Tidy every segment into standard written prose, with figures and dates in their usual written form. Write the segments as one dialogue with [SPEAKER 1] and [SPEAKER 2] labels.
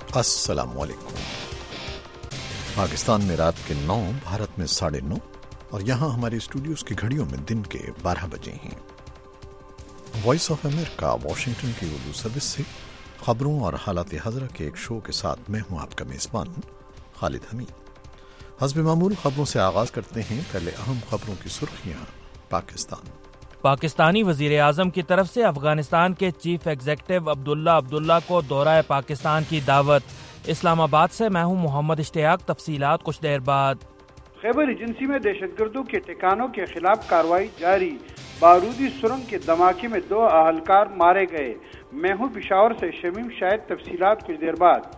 [SPEAKER 1] अस्सलाम वालेकुम। पाकिस्तान में रात के 9, भारत में 9:30 और यहाँ हमारे स्टूडियोज़ की घड़ियों में दिन के 12 बजे हैं। वॉइस ऑफ अमेरिका वाशिंगटन की उर्दू सर्विस से खबरों और हालात हज़रा के एक शो के साथ मैं हूँ आपका मेज़बान खालिद हमीद। हस्ब मामूल खबरों से आगाज़ करते हैं। पहले अहम खबरों की सुर्खियाँ।
[SPEAKER 2] पाकिस्तानी वज़ीर आज़म की तरफ से अफगानिस्तान के चीफ एग्जीक्यूटिव अब्दुल्ला को दौरा पाकिस्तान की दावत। इस्लामाबाद से मैं हूं मोहम्मद इश्तियाक। तफसीलात कुछ देर बाद।
[SPEAKER 3] खैबर एजेंसी में दहशतगर्दों के ठिकानों के खिलाफ कार्रवाई जारी। बारूदी सुरंग के धमाके में 2 अहलकार मारे गए। मैं हूं पिशावर से शमीम शाहिद। तफसीलात कुछ देर बाद।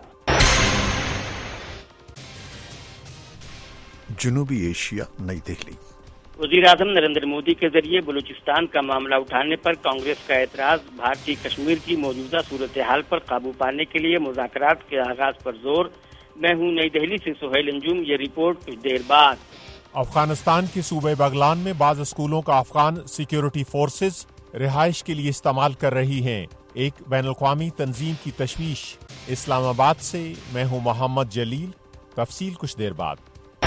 [SPEAKER 1] जनूबी एशिया, नई दिल्ली।
[SPEAKER 4] वज़ीर आज़म नरेंद्र मोदी के जरिए बलूचिस्तान का मामला उठाने पर कांग्रेस का एतराज। भारतीय कश्मीर की मौजूदा सूरत हाल पर काबू पाने के लिए मुज़ाकरात के आगाज पर जोर। मैं हूं नई दिल्ली से सुहेल अंजुम। ये रिपोर्ट कुछ देर बाद।
[SPEAKER 5] अफगानिस्तान के सूबे बगलान में बाज़ स्कूलों का अफगान सिक्योरिटी फोर्सेज रिहाइश के लिए इस्तेमाल कर रही हैं। एक बैनुल-अक़वामी तंजीम की तशवीश। इस्लामाबाद से मैं हूं मोहम्मद जलील। तफसील कुछ देर बाद।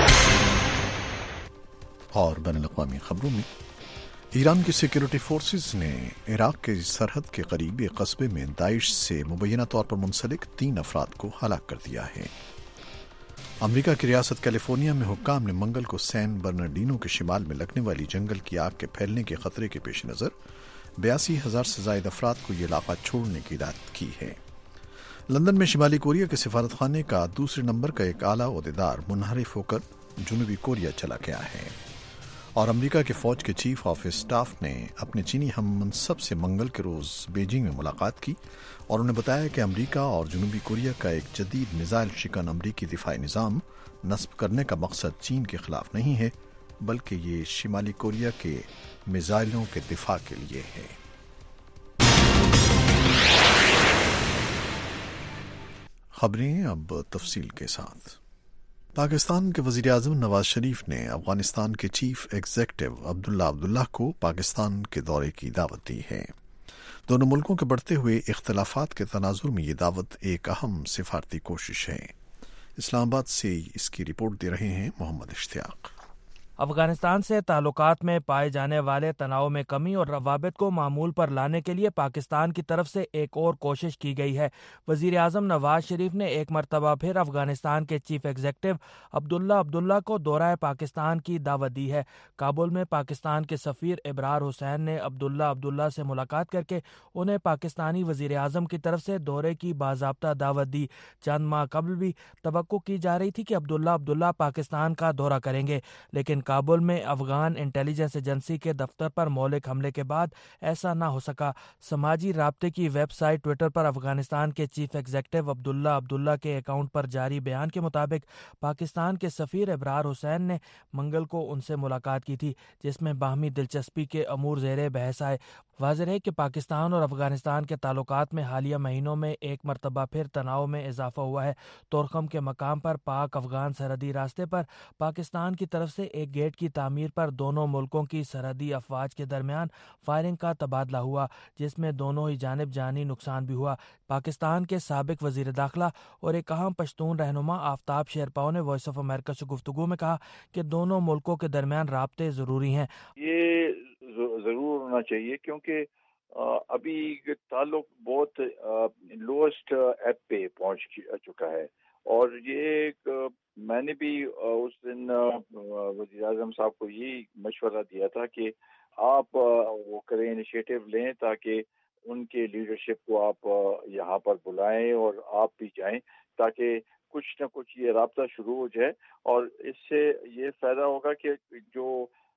[SPEAKER 1] और बैनुल-अक़वामी खबरों में ईरान की सिक्योरिटी फोर्सेस ने इराक के सरहद के करीब एक कस्बे में दाइश से मुबैना तौर पर मुंसलिक 3 अफराद को हलाक कर दिया है। अमेरिका की रियासत कैलिफोर्निया में हुक्काम ने मंगल को सैन बर्नार्डिनो के शिमाल में लगने वाली जंगल की आग के फैलने के खतरे के पेश नज़र 82,000 से ज़ायद अफराद को ये इलाका छोड़ने की हिदायत की है। लंदन में शिमाली कोरिया के सिफारत खाने का दूसरे नंबर का एक आला ओहदेदार मुनहरिफ होकर जनूबी कोरिया चला गया है। और अमेरिका के फौज के चीफ ऑफ स्टाफ ने अपने चीनी हम मनसब से मंगल के रोज़ बीजिंग में मुलाकात की और उन्हें बताया कि अमेरिका और जनूबी कोरिया का एक जदीद मिसाइल शिकन अमरीकी दिफाई निज़ाम नस्ब करने का मकसद चीन के खिलाफ नहीं है, बल्कि ये शिमाली कोरिया के मिसाइलों के दिफा के लिए है। खबरें अब तफसील के साथ। पाकिस्तान के वज़ीर आज़म नवाज शरीफ ने अफगानिस्तान के चीफ एग्जीक्यूटिव अब्दुल्ला को पाकिस्तान के दौरे की दावत दी है। दोनों मुल्कों के बढ़ते हुए इख्तलाफात के तनाजुर में ये दावत एक अहम सिफारती कोशिश है। इस्लामाबाद से इसकी रिपोर्ट दे रहे हैं मोहम्मद इश्तियाक।
[SPEAKER 2] अफगानिस्तान से ताल्लुकात में पाए जाने वाले तनाव में कमी और रवाबित को मामूल पर लाने के लिए पाकिस्तान की तरफ से एक और कोशिश की गई है। वज़ीर आज़म नवाज शरीफ ने एक मरतबा फिर अफगानिस्तान के चीफ एग्जीक्यूटिव अब्दुल्ला को दौरा पाकिस्तान की दावत दी है। काबुल में पाकिस्तान के सफ़ीर इब्रार हुसैन ने अब्दुल्ला से मुलाकात करके उन्हें पाकिस्तानी वज़ीर आज़म की तरफ से दौरे की बाज़ाब्ता दावत दी। चंद माह कबल भी तवक्को की जा रही थी कि अब्दुल्ला पाकिस्तान का दौरा करेंगे, लेकिन काबुल में अफगान इंटेलिजेंस एजेंसी के दफ्तर पर मौलिक हमले के बाद ऐसा ना हो सका। समाजी राब्ते की वेबसाइट ट्विटर पर अफगानिस्तान के चीफ एग्जीक्यूटिव अब्दुल्ला के अकाउंट पर जारी बयान के मुताबिक पाकिस्तान के सफ़ीर इब्रार हुसैन ने मंगल को उनसे मुलाकात की थी, जिसमें बाहमी दिलचस्पी के अमूर ज़ेरे बहस आए। वाज़ेह है कि पाकिस्तान और अफगानिस्तान के ताल्लुकात में हालिया महीनों में एक मरतबा फिर तनाव में इजाफा हुआ है। तोरखम के मकाम पर पाक अफगान सरहदी रास्ते पर पाकिस्तान की तरफ से एक गेट की तामीर पर दोनों मुल्कों की सरहदी अफवाज के दरमियान फायरिंग का तबादला हुआ, जिसमें दोनों ही जानिब जानी नुकसान भी हुआ। पाकिस्तान के साबिक वज़ीर दाखिला और एक अहम पश्तून रहनुमा आफ्ताब शेरपाव ने वॉइस ऑफ अमेरिका से गुफ्तगू में कहा कि दोनों मुल्कों के दरमियान राब्ते ज़रूरी हैं।
[SPEAKER 6] ये जरूर होना चाहिए क्योंकि अभी ताल्लुक बहुत लोएस्ट एप पे पहुंच चुका है। और ये मैंने भी उस दिन वज़ीर आज़म साहब को यही मशवरा दिया था कि आप वो करें, इनिशिएटिव लें ताकि उनके लीडरशिप को आप यहाँ पर बुलाएं और आप भी जाएं ताकि कुछ न कुछ ये राब्ता शुरू हो जाए। और इससे ये फ़ायदा होगा कि जो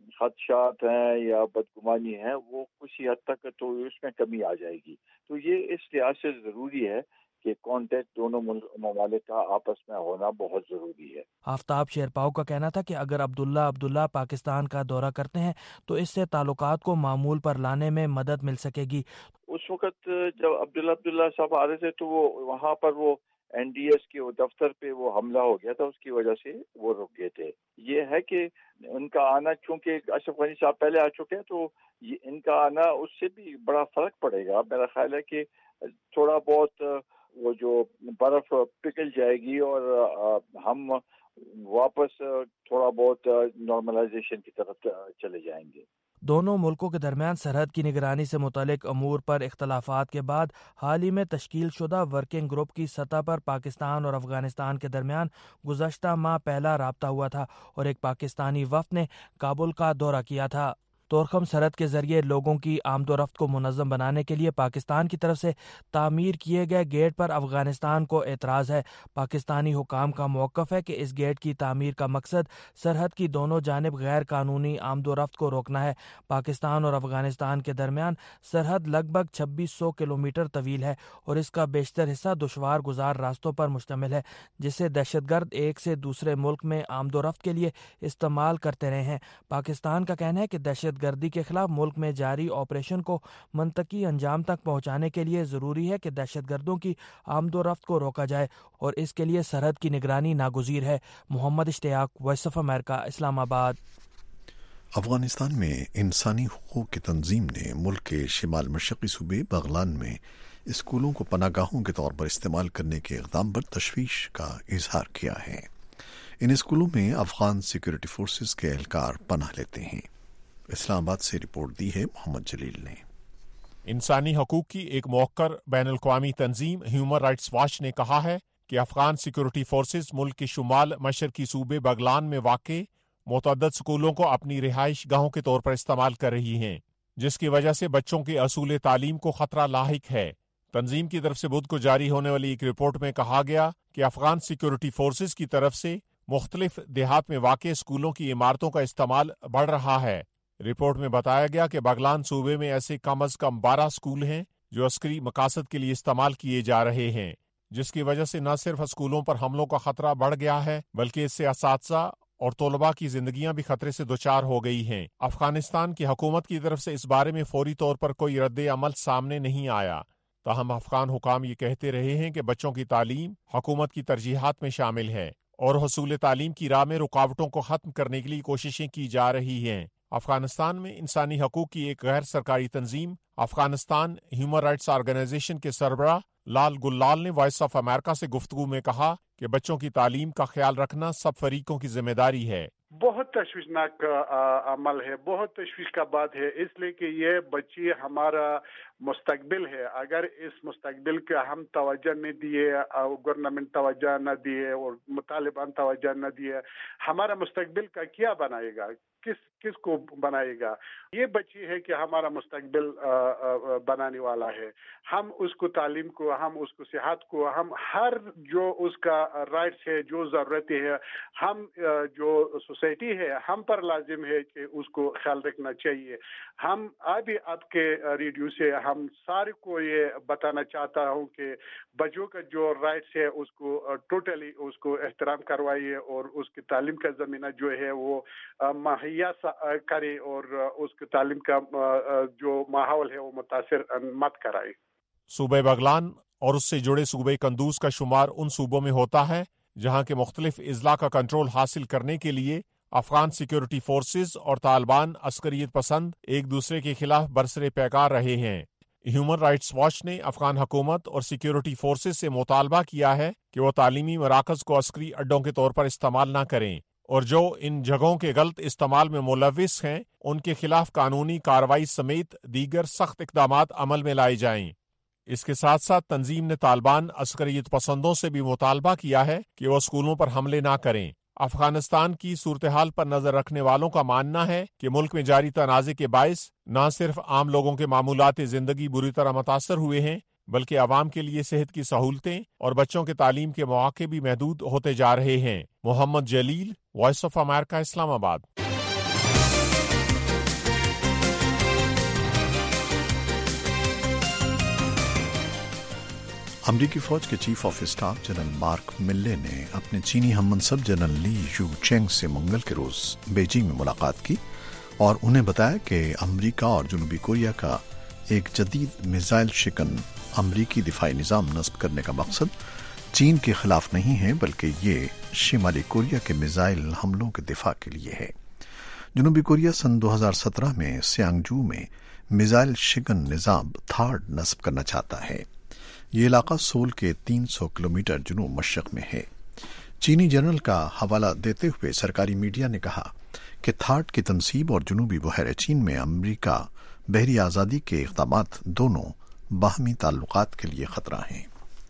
[SPEAKER 6] खदशात हैं या बदगुमानी है वो कुछ हद तक तो उसमें कमी आ जाएगी। तो ये इस लिहाज से ज़रूरी है कि कॉन्टेक्ट दोनों ममालिक का आपस में होना बहुत ज़रूरी है।
[SPEAKER 2] आफ्ताब शेरपाव का कहना था कि अगर अब्दुल्ला पाकिस्तान का दौरा करते हैं तो इससे ताल्लुकात को मामूल पर लाने में मदद मिल सकेगी।
[SPEAKER 6] उस वक्त जब अब्दुल्ला साहब आ रहे थे तो वो वहाँ पर वो NDS के वो दफ्तर पे वो हमला हो गया था, उसकी वजह से वो रुक गए थे। ये है कि उनका आना, चूंकि अशरफ गनी साहब पहले आ चुके हैं तो इनका आना उससे भी बड़ा फर्क पड़ेगा। मेरा ख्याल है कि थोड़ा बहुत وہ جو برف پگھل جائے گی اور ہم واپس تھوڑا بہت نارملائزیشن کی طرف چلے جائیں گے۔
[SPEAKER 2] دونوں ملکوں کے درمیان سرحد کی نگرانی سے متعلق امور پر اختلافات کے بعد حال ہی میں تشکیل شدہ ورکنگ گروپ کی سطح پر پاکستان اور افغانستان کے درمیان گزشتہ ماہ پہلا رابطہ ہوا تھا اور ایک پاکستانی وفد نے کابل کا دورہ کیا تھا۔ تورخم سرحد کے ذریعے لوگوں کی آمد و رفت کو منظم بنانے کے لیے پاکستان کی طرف سے تعمیر کیے گئے گیٹ پر افغانستان کو اعتراض ہے۔ پاکستانی حکام کا موقف ہے کہ اس گیٹ کی تعمیر کا مقصد سرحد کی دونوں جانب غیر قانونی آمد و رفت کو روکنا ہے۔ پاکستان اور افغانستان کے درمیان سرحد لگ بھگ 2600 کلومیٹر طویل ہے اور اس کا بیشتر حصہ دشوار گزار راستوں پر مشتمل ہے جسے دہشت گرد ایک سے دوسرے ملک میں آمد و رفت کے لیے استعمال کرتے رہے ہیں۔ پاکستان کا کہنا ہے کہ دہشت گردی کے خلاف ملک میں جاری آپریشن کو منطقی انجام تک پہنچانے کے لیے ضروری ہے کہ دہشت گردوں کی آمد و رفت کو روکا جائے اور اس کے لیے سرحد کی نگرانی ناگزیر ہے۔ محمد اشتیاق، وائس آف امریکہ، اسلام آباد۔
[SPEAKER 1] افغانستان میں انسانی حقوق کی تنظیم نے ملک کے شمال مشرقی صوبے بغلان میں اسکولوں کو پناہ گاہوں کے طور پر استعمال کرنے کے اقدام پر تشویش کا اظہار کیا ہے۔ ان اسکولوں میں افغان سیکورٹی فورسز کے اہلکار پناہ لیتے ہیں۔ اسلام آباد سے رپورٹ دی ہے محمد جلیل نے۔
[SPEAKER 5] انسانی حقوق کی ایک موقر بین الاقوامی تنظیم ہیومن رائٹس واچ نے کہا ہے کہ افغان سیکورٹی فورسز ملک کے شمال مشرقی صوبے بغلان میں واقع متعدد اسکولوں کو اپنی رہائش گاہوں کے طور پر استعمال کر رہی ہیں، جس کی وجہ سے بچوں کے اصول تعلیم کو خطرہ لاحق ہے۔ تنظیم کی طرف سے بدھ کو جاری ہونے والی ایک رپورٹ میں کہا گیا کہ افغان سیکورٹی فورسز کی طرف سے مختلف دیہات میں واقع اسکولوں کی عمارتوں کا استعمال بڑھ رہا ہے۔ رپورٹ میں بتایا گیا کہ بغلان صوبے میں ایسے کم از کم 12 اسکول ہیں جو عسکری مقاصد کے لیے استعمال کیے جا رہے ہیں، جس کی وجہ سے نہ صرف اسکولوں پر حملوں کا خطرہ بڑھ گیا ہے بلکہ اس سے اساتذہ اور طلباء کی زندگیاں بھی خطرے سے دوچار ہو گئی ہیں۔ افغانستان کی حکومت کی طرف سے اس بارے میں فوری طور پر کوئی رد عمل سامنے نہیں آیا، تاہم افغان حکام یہ کہتے رہے ہیں کہ بچوں کی تعلیم حکومت کی ترجیحات میں شامل ہے اور حصول تعلیم کی راہ میں رکاوٹوں کو ختم کرنے کے لیے کوششیں کی جا رہی ہیں۔ افغانستان میں انسانی حقوق کی ایک غیر سرکاری تنظیم افغانستان ہیومن رائٹس آرگنائزیشن کے سربراہ لال گلال نے وائس آف امریکہ سے گفتگو میں کہا کہ بچوں کی تعلیم کا خیال رکھنا سب فریقوں کی ذمہ داری ہے۔
[SPEAKER 3] بہت تشویشناک عمل ہے، بہت تشویش کا بات ہے، اس لیے کہ یہ بچی ہمارا مستقبل ہے۔ اگر اس مستقبل کا ہم توجہ نہیں دیے، گورنمنٹ توجہ نہ دیے اور طالبان توجہ نہ دیے، ہمارا مستقبل کا کیا بنائے گا؟ کس کو بنائے گا؟ یہ بچی ہے کہ ہمارا مستقبل بنانے والا ہے۔ ہم اس کو تعلیم کو، ہم اس کو صحت کو، ہم ہر جو اس کا رائٹس ہے، جو ضرورتیں ہے، ہم جو سوسائٹی ہے ہم پر لازم ہے کہ اس کو خیال رکھنا چاہیے۔ ہم ابھی آپ کے ریڈیو سے ہم سارے کو یہ بتانا چاہتا ہوں کہ بچوں کا جو رائٹس ہے اس کو ٹوٹلی اس کو احترام کروائیے اور اس کی تعلیم کا زمینہ جو ہے وہ مہیا کرے اور اس کی تعلیم کا جو ماحول ہے وہ متاثر مت کرائے۔
[SPEAKER 5] صوبہ بغلان اور اس سے جڑے صوبے قندوز کا شمار ان صوبوں میں ہوتا ہے جہاں کے مختلف اضلاع کا کنٹرول حاصل کرنے کے لیے افغان سیکورٹی فورسز اور طالبان عسکریت پسند ایک دوسرے کے خلاف برسر پیکار رہے ہیں۔ ہیومن رائٹس واچ نے افغان حکومت اور سیکورٹی فورسز سے مطالبہ کیا ہے کہ وہ تعلیمی مراکز کو عسکری اڈوں کے طور پر استعمال نہ کریں اور جو ان جگہوں کے غلط استعمال میں ملوث ہیں ان کے خلاف قانونی کارروائی سمیت دیگر سخت اقدامات عمل میں لائے جائیں۔ اس کے ساتھ ساتھ تنظیم نے طالبان عسکریت پسندوں سے بھی مطالبہ کیا ہے کہ وہ اسکولوں پر حملے نہ کریں۔ افغانستان کی صورتحال پر نظر رکھنے والوں کا ماننا ہے کہ ملک میں جاری تنازع کے باعث نہ صرف عام لوگوں کے معمولات زندگی بری طرح متاثر ہوئے ہیں بلکہ عوام کے لیے صحت کی سہولتیں اور بچوں کے تعلیم کے مواقع بھی محدود ہوتے جا رہے ہیں۔ محمد جلیل، وائس آف امریکہ، اسلام آباد۔
[SPEAKER 1] امریکی فوج کے chief of staff general Mark Milley نے اپنے چینی ہم منصب جنرل لی یو چینگ سے منگل کے روز بیجنگ میں ملاقات کی اور انہیں بتایا کہ امریکہ اور جنوبی کوریا کا ایک جدید میزائل شکن امریکی دفاعی نظام نصب کرنے کا مقصد چین کے خلاف نہیں ہے بلکہ یہ شمالی کوریا کے میزائل حملوں کے دفاع کے لیے ہے۔ جنوبی کوریا سن 2017 میں سیانگجو میں میزائل شکن نظام تھارڈ نصب کرنا چاہتا ہے۔ یہ علاقہ سول کے 300 کلومیٹر جنوب مشرق میں ہے۔ چینی جنرل کا حوالہ دیتے ہوئے سرکاری میڈیا نے کہا کہ تھاٹ کی تنصیب اور جنوبی بحیرہ چین میں امریکہ بحری آزادی کے اقدامات دونوں باہمی تعلقات کے لیے خطرہ ہیں۔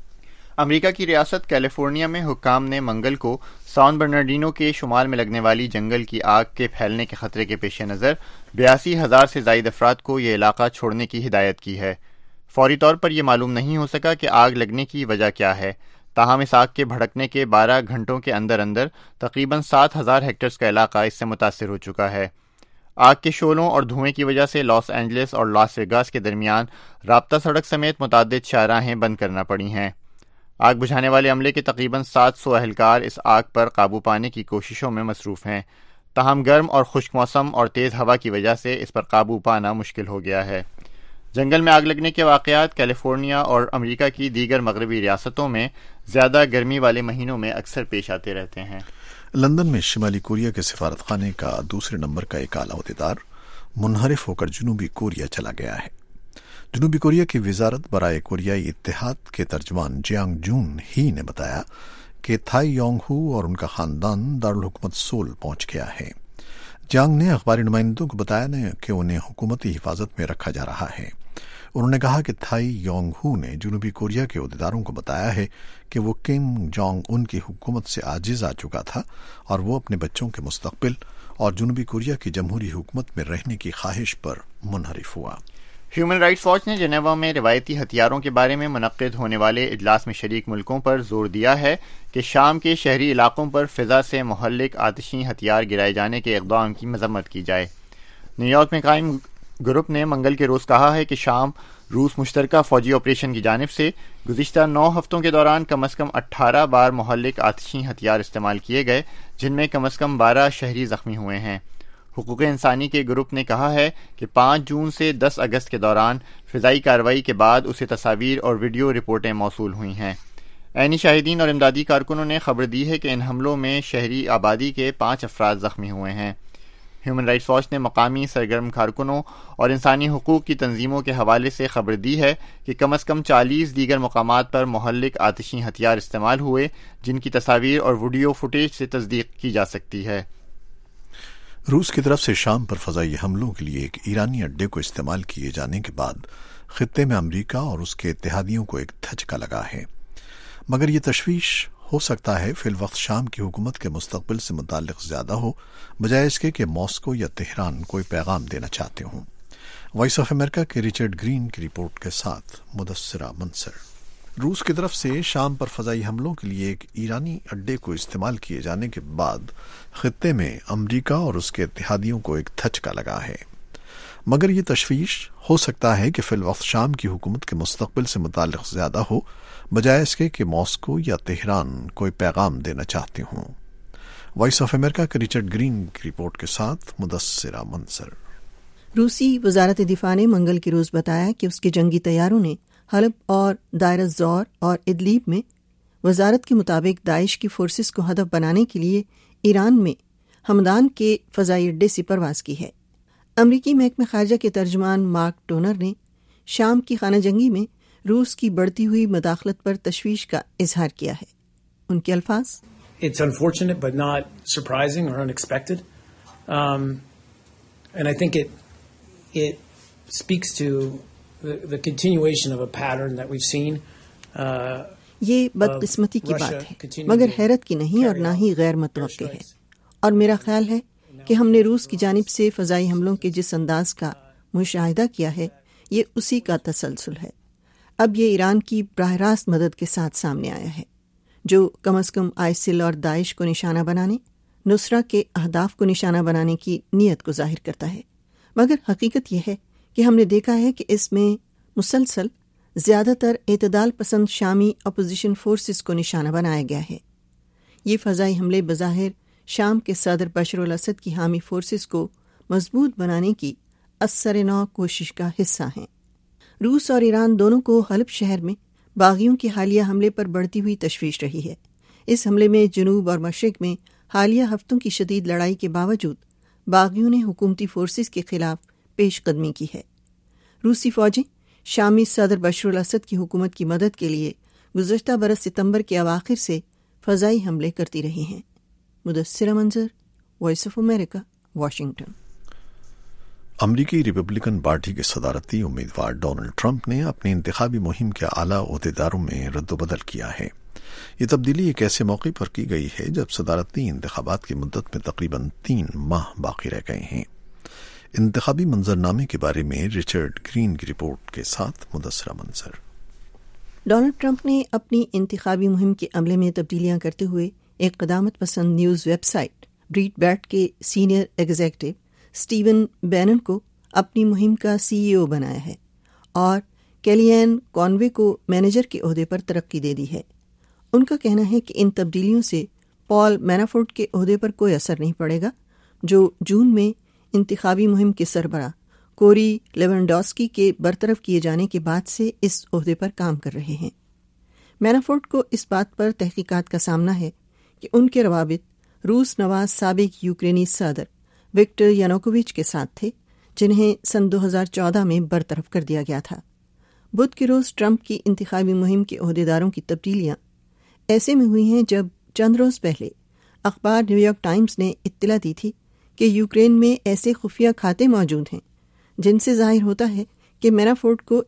[SPEAKER 7] امریکہ کی ریاست کیلیفورنیا میں حکام نے منگل کو سان برنارڈینو کے شمال میں لگنے والی جنگل کی آگ کے پھیلنے کے خطرے کے پیش نظر 82,000 سے زائد افراد کو یہ علاقہ چھوڑنے کی ہدایت کی ہے۔ فوری طور پر یہ معلوم نہیں ہو سکا کہ آگ لگنے کی وجہ کیا ہے، تاہم اس آگ کے بھڑکنے کے 12 گھنٹوں کے اندر تقریباً 7,000 ہیکٹرز کا علاقہ اس سے متاثر ہو چکا ہے۔ آگ کے شعلوں اور دھوئیں کی وجہ سے لاس اینجلس اور لاس ویگاس کے درمیان رابطہ سڑک سمیت متعدد شاہراہیں بند کرنا پڑی ہیں۔ آگ بجھانے والے عملے کے تقریباً 700 اہلکار اس آگ پر قابو پانے کی کوششوں میں مصروف ہیں، تاہم گرم اور خشک موسم اور تیز ہوا کی وجہ سے اس پر قابو پانا مشکل ہو گیا ہے۔ جنگل میں آگ لگنے کے واقعات کیلیفورنیا اور امریکہ کی دیگر مغربی ریاستوں میں زیادہ گرمی والے مہینوں میں اکثر پیش آتے رہتے ہیں۔
[SPEAKER 1] لندن میں شمالی کوریا کے سفارت خانے کا دوسرے نمبر کا ایک اعلیٰ عہدیدار منحرف ہو کر جنوبی کوریا چلا گیا ہے۔ جنوبی کوریا کی وزارت برائے کوریائی اتحاد کے ترجمان جیانگ جون ہی نے بتایا کہ تھائی یونگ ہو اور ان کا خاندان دارالحکومت سول پہنچ گیا ہے۔ جیانگ نے اخباری نمائندوں کو بتایا کہ انہیں حکومتی حفاظت میں رکھا جا رہا ہے۔ انہوں نے کہا کہ تھائی یونگ ہو نے جنوبی کوریا کے عہدیداروں کو بتایا ہے کہ وہ کم جونگ ان کی حکومت سے عاجز آ چکا تھا اور وہ اپنے بچوں کے مستقبل اور جنوبی کوریا کی جمہوری حکومت میں رہنے کی خواہش پر منحرف ہوا۔
[SPEAKER 7] ہیومن رائٹس واچ نے جنیوا میں روایتی ہتھیاروں کے بارے میں منعقد ہونے والے اجلاس میں شریک ملکوں پر زور دیا ہے کہ شام کے شہری علاقوں پر فضا سے مہلک آتشی ہتھیار گرائے جانے کے اقدام کی مذمت کی جائے۔ نیو یارک میں قائم گروپ نے منگل کے روز کہا ہے کہ شام روس مشترکہ فوجی آپریشن کی جانب سے گزشتہ 9 ہفتوں کے دوران کم از کم 18 بار مہلک آتشی ہتھیار استعمال کیے گئے، جن میں کم از کم 12 شہری زخمی ہوئے ہیں۔ حقوق انسانی کے گروپ نے کہا ہے کہ 5 جون سے 10 اگست کے دوران فضائی کارروائی کے بعد اسے تصاویر اور ویڈیو رپورٹیں موصول ہوئی ہیں۔ عینی شاہدین اور امدادی کارکنوں نے خبر دی ہے کہ ان حملوں میں شہری آبادی کے 5 افراد زخمی ہوئے ہیں۔ ہیومن رائٹس واچ نے مقامی سرگرم کارکنوں اور انسانی حقوق کی تنظیموں کے حوالے سے خبر دی ہے کہ کم از کم 40 دیگر مقامات پر مہلک آتشی ہتھیار استعمال ہوئے، جن کی تصاویر اور ویڈیو فوٹیج سے تصدیق کی جا سکتی ہے۔
[SPEAKER 1] روس کی طرف سے شام پر فضائی حملوں کے لیے ایک ایرانی اڈے کو استعمال کیے جانے کے بعد خطے میں امریکہ اور اس کے اتحادیوں کو ایک دھچکا لگا ہے، مگر یہ تشویش ہو سکتا ہے فی الوقت شام کی حکومت کے مستقبل سے متعلق زیادہ ہو، بجائے اس کے کہ ماسکو یا تہران کوئی پیغام دینا چاہتے ہوں۔ وائس آف امریکہ کے ریچرڈ گرین کی رپورٹ کے ساتھ مدثرہ منصر۔ روس کی طرف سے شام پر فضائی حملوں کے لیے ایک ایرانی اڈے کو استعمال کیے جانے کے بعد خطے میں امریکہ اور اس کے اتحادیوں کو ایک دھچکا لگا ہے، مگر یہ تشویش ہو سکتا ہے کہ فی الوقت شام کی حکومت کے مستقبل سے متعلق زیادہ ہو، بجائے اس کے کہ ماسکو یا تہران کوئی پیغام دینا چاہتے ہوں۔ وائس آف امریکہ کے ریچرڈ گرین کی رپورٹ کے ساتھ مدثرہ منصر۔
[SPEAKER 8] روسی وزارت دفاع نے منگل کے روز بتایا کہ اس کے جنگی طیاروں نے حلب اور دائر الزور اور ادلیب میں وزارت کے مطابق داعش کی فورسز کو ہدف بنانے کے لیے ایران میں ہمدان کے فضائی اڈے سے پرواز کی ہے۔ امریکی محکمہ خارجہ کے ترجمان مارک ٹونر نے شام کی خانہ جنگی میں روس کی بڑھتی ہوئی مداخلت پر تشویش کا اظہار کیا ہے۔ ان کے الفاظ:
[SPEAKER 9] It's unfortunate but not surprising or unexpected. And I think it speaks to the continuation of a pattern that we've seen.
[SPEAKER 8] یہ بدقسمتی کی بات ہے، مگر حیرت کی نہیں اور نہ ہی غیر متوقع ہے، اور میرا خیال ہے کہ ہم نے روس کی جانب سے فضائی حملوں کے جس انداز کا مشاہدہ کیا ہے، یہ اسی کا تسلسل ہے۔ اب یہ ایران کی براہ راست مدد کے ساتھ سامنے آیا ہے، جو کم از کم آئسل اور داعش کو نشانہ بنانے، نصرہ کے اہداف کو نشانہ بنانے کی نیت کو ظاہر کرتا ہے۔ مگر حقیقت یہ ہے کہ ہم نے دیکھا ہے کہ اس میں مسلسل زیادہ تر اعتدال پسند شامی اپوزیشن فورسز کو نشانہ بنایا گیا ہے۔ یہ فضائی حملے بظاہر شام کے صدر بشار الاسد کی حامی فورسز کو مضبوط بنانے کی اثر نو کوشش کا حصہ ہیں۔ روس اور ایران دونوں کو حلب شہر میں باغیوں کے حالیہ حملے پر بڑھتی ہوئی تشویش رہی ہے۔ اس حملے میں جنوب اور مشرق میں حالیہ ہفتوں کی شدید لڑائی کے باوجود باغیوں نے حکومتی فورسز کے خلاف پیش قدمی کی ہے۔ روسی فوجیں شامی صدر بشار الاسد کی حکومت کی مدد کے لیے گزشتہ برس ستمبر کے اواخر سے فضائی حملے کرتی رہی ہیں۔ Mudassira Manzar, voice of America, Washington.
[SPEAKER 1] امریکی ریپبلکن پارٹی کے صدارتی امیدوار ڈونلڈ ٹرمپ نے اپنی انتخابی مہم کے اعلیٰ عہدیداروں میں رد و بدل کیا ہے۔ یہ تبدیلی ایک ایسے موقع پر کی گئی ہے جب صدارتی انتخابات کی مدت میں تقریباً 3 ماہ باقی رہ گئے ہیں۔ انتخابی منظرنامے کے بارے میں رچرڈ گرین کی رپورٹ کے ساتھ مدثرہ منظر۔
[SPEAKER 8] ڈونلڈ ٹرمپ نے اپنی انتخابی مہم کے عملے میں تبدیلیاں کرتے ہوئے ایک قدامت پسند news website Breitbart کے سینئر ایگزیکٹو سٹیون بینن کو اپنی مہم کا CEO بنایا ہے اور کیلی-این کانوے کو مینیجر کے عہدے پر ترقی دے دی ہے۔ ان کا کہنا ہے کہ ان تبدیلیوں سے پال مینافورٹ کے عہدے پر کوئی اثر نہیں پڑے گا، جو جون میں انتخابی مہم کے سربراہ کوری لیونڈاسکی کے برطرف کیے جانے کے بعد سے اس عہدے پر کام کر رہے ہیں۔ مینافورٹ کو اس بات پر تحقیقات کا سامنا ہے کہ ان کے روابط روس نواز سابق یوکرینی صدر وکٹر یانوکووچ کے ساتھ تھے، جنہیں سن 2014 میں برطرف کر دیا گیا تھا۔ بدھ کے روز ٹرمپ کی انتخابی مہم کے عہدیداروں کی تبدیلیاں ایسے میں ہوئی ہیں جب چند روز پہلے اخبار نیو یارک ٹائمز نے اطلاع دی تھی کہ یوکرین میں ایسے خفیہ کھاتے موجود ہیں جن سے ظاہر ہوتا ہے کہ مینافورٹ کو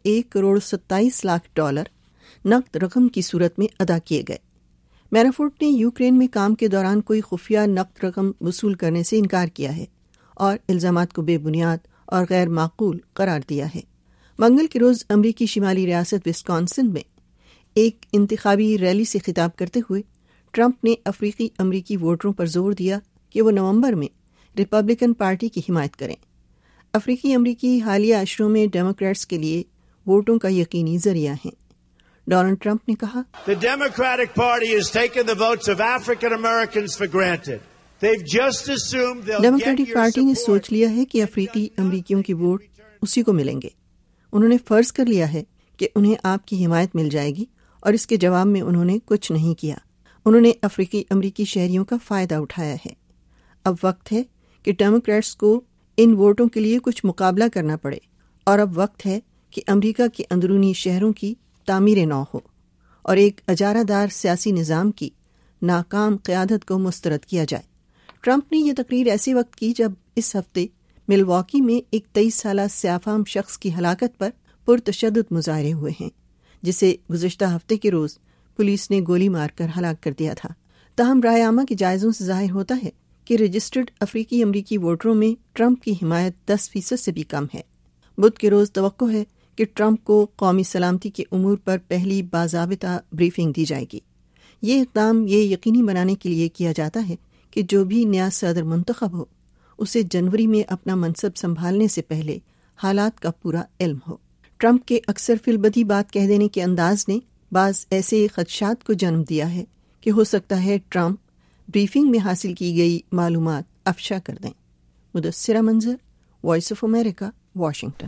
[SPEAKER 8] $1.27 نقد رقم کی صورت میں ادا کیے گئے۔ مینافورٹ نے یوکرین میں کام کے دوران کوئی خفیہ نقد رقم وصول کرنے سے انکار کیا ہے اور الزامات کو بے بنیاد اور غیر معقول قرار دیا ہے۔ منگل کے روز امریکی شمالی ریاست وسکانسن میں ایک انتخابی ریلی سے خطاب کرتے ہوئے ٹرمپ نے افریقی امریکی ووٹروں پر زور دیا کہ وہ نومبر میں ریپبلکن پارٹی کی حمایت کریں۔ افریقی امریکی حالیہ اشروں میں ڈیموکریٹس کے لیے ووٹوں کا یقینی ذریعہ ہیں۔ ڈونلڈ ٹرمپ نے کہا،
[SPEAKER 10] The Democratic Party has taken the votes of African Americans for granted. They've just assumed they'll get
[SPEAKER 8] Democratic
[SPEAKER 10] your
[SPEAKER 8] party نے
[SPEAKER 10] support.
[SPEAKER 8] سوچ لیا ہے کہ افریقی امریکیوں کی ووٹ اسی کو ملیں گے۔ انہوں نے فرض کر لیا ہے کہ انہیں آپ کی حمایت مل جائے گی اور اس کے جواب میں انہوں نے کچھ نہیں کیا۔ انہوں نے افریقی امریکی شہریوں کا فائدہ اٹھایا ہے۔ اب وقت ہے کہ ڈیموکریٹس کو ان ووٹوں کے لیے کچھ مقابلہ کرنا پڑے اور اب وقت ہے کہ امریکہ کے اندرونی شہروں کی تعمیر نو ہو اور ایک اجارہ دار سیاسی نظام کی ناکام قیادت کو مسترد کیا جائے۔ ٹرمپ نے یہ تقریر ایسے وقت کی جب اس ہفتے ملواکی میں ایک 23 سالہ سیاہ فام شخص کی ہلاکت پر پرتشدد مظاہرے ہوئے ہیں، جسے گزشتہ ہفتے کے روز پولیس نے گولی مار کر ہلاک کر دیا تھا۔ تاہم رائے عامہ کے جائزوں سے ظاہر ہوتا ہے کہ رجسٹرڈ افریقی امریکی ووٹروں میں ٹرمپ کی حمایت 10% سے بھی کم ہے۔ بدھ کے روز توقع ہے کہ ٹرمپ کو قومی سلامتی کے امور پر پہلی باضابطہ بریفنگ دی جائے گی۔ یہ اقدام یہ یقینی بنانے کے لیے کیا جاتا ہے کہ جو بھی نیا صدر منتخب ہو اسے جنوری میں اپنا منصب سنبھالنے سے پہلے حالات کا پورا علم ہو۔ ٹرمپ کے اکثر فی البدیہہ بات کہہ دینے کے انداز نے بعض ایسے خدشات کو جنم دیا ہے کہ ہو سکتا ہے ٹرمپ بریفنگ میں حاصل کی گئی معلومات افشا کر دیں۔ Mudassira Manzar, voice of America, Washington.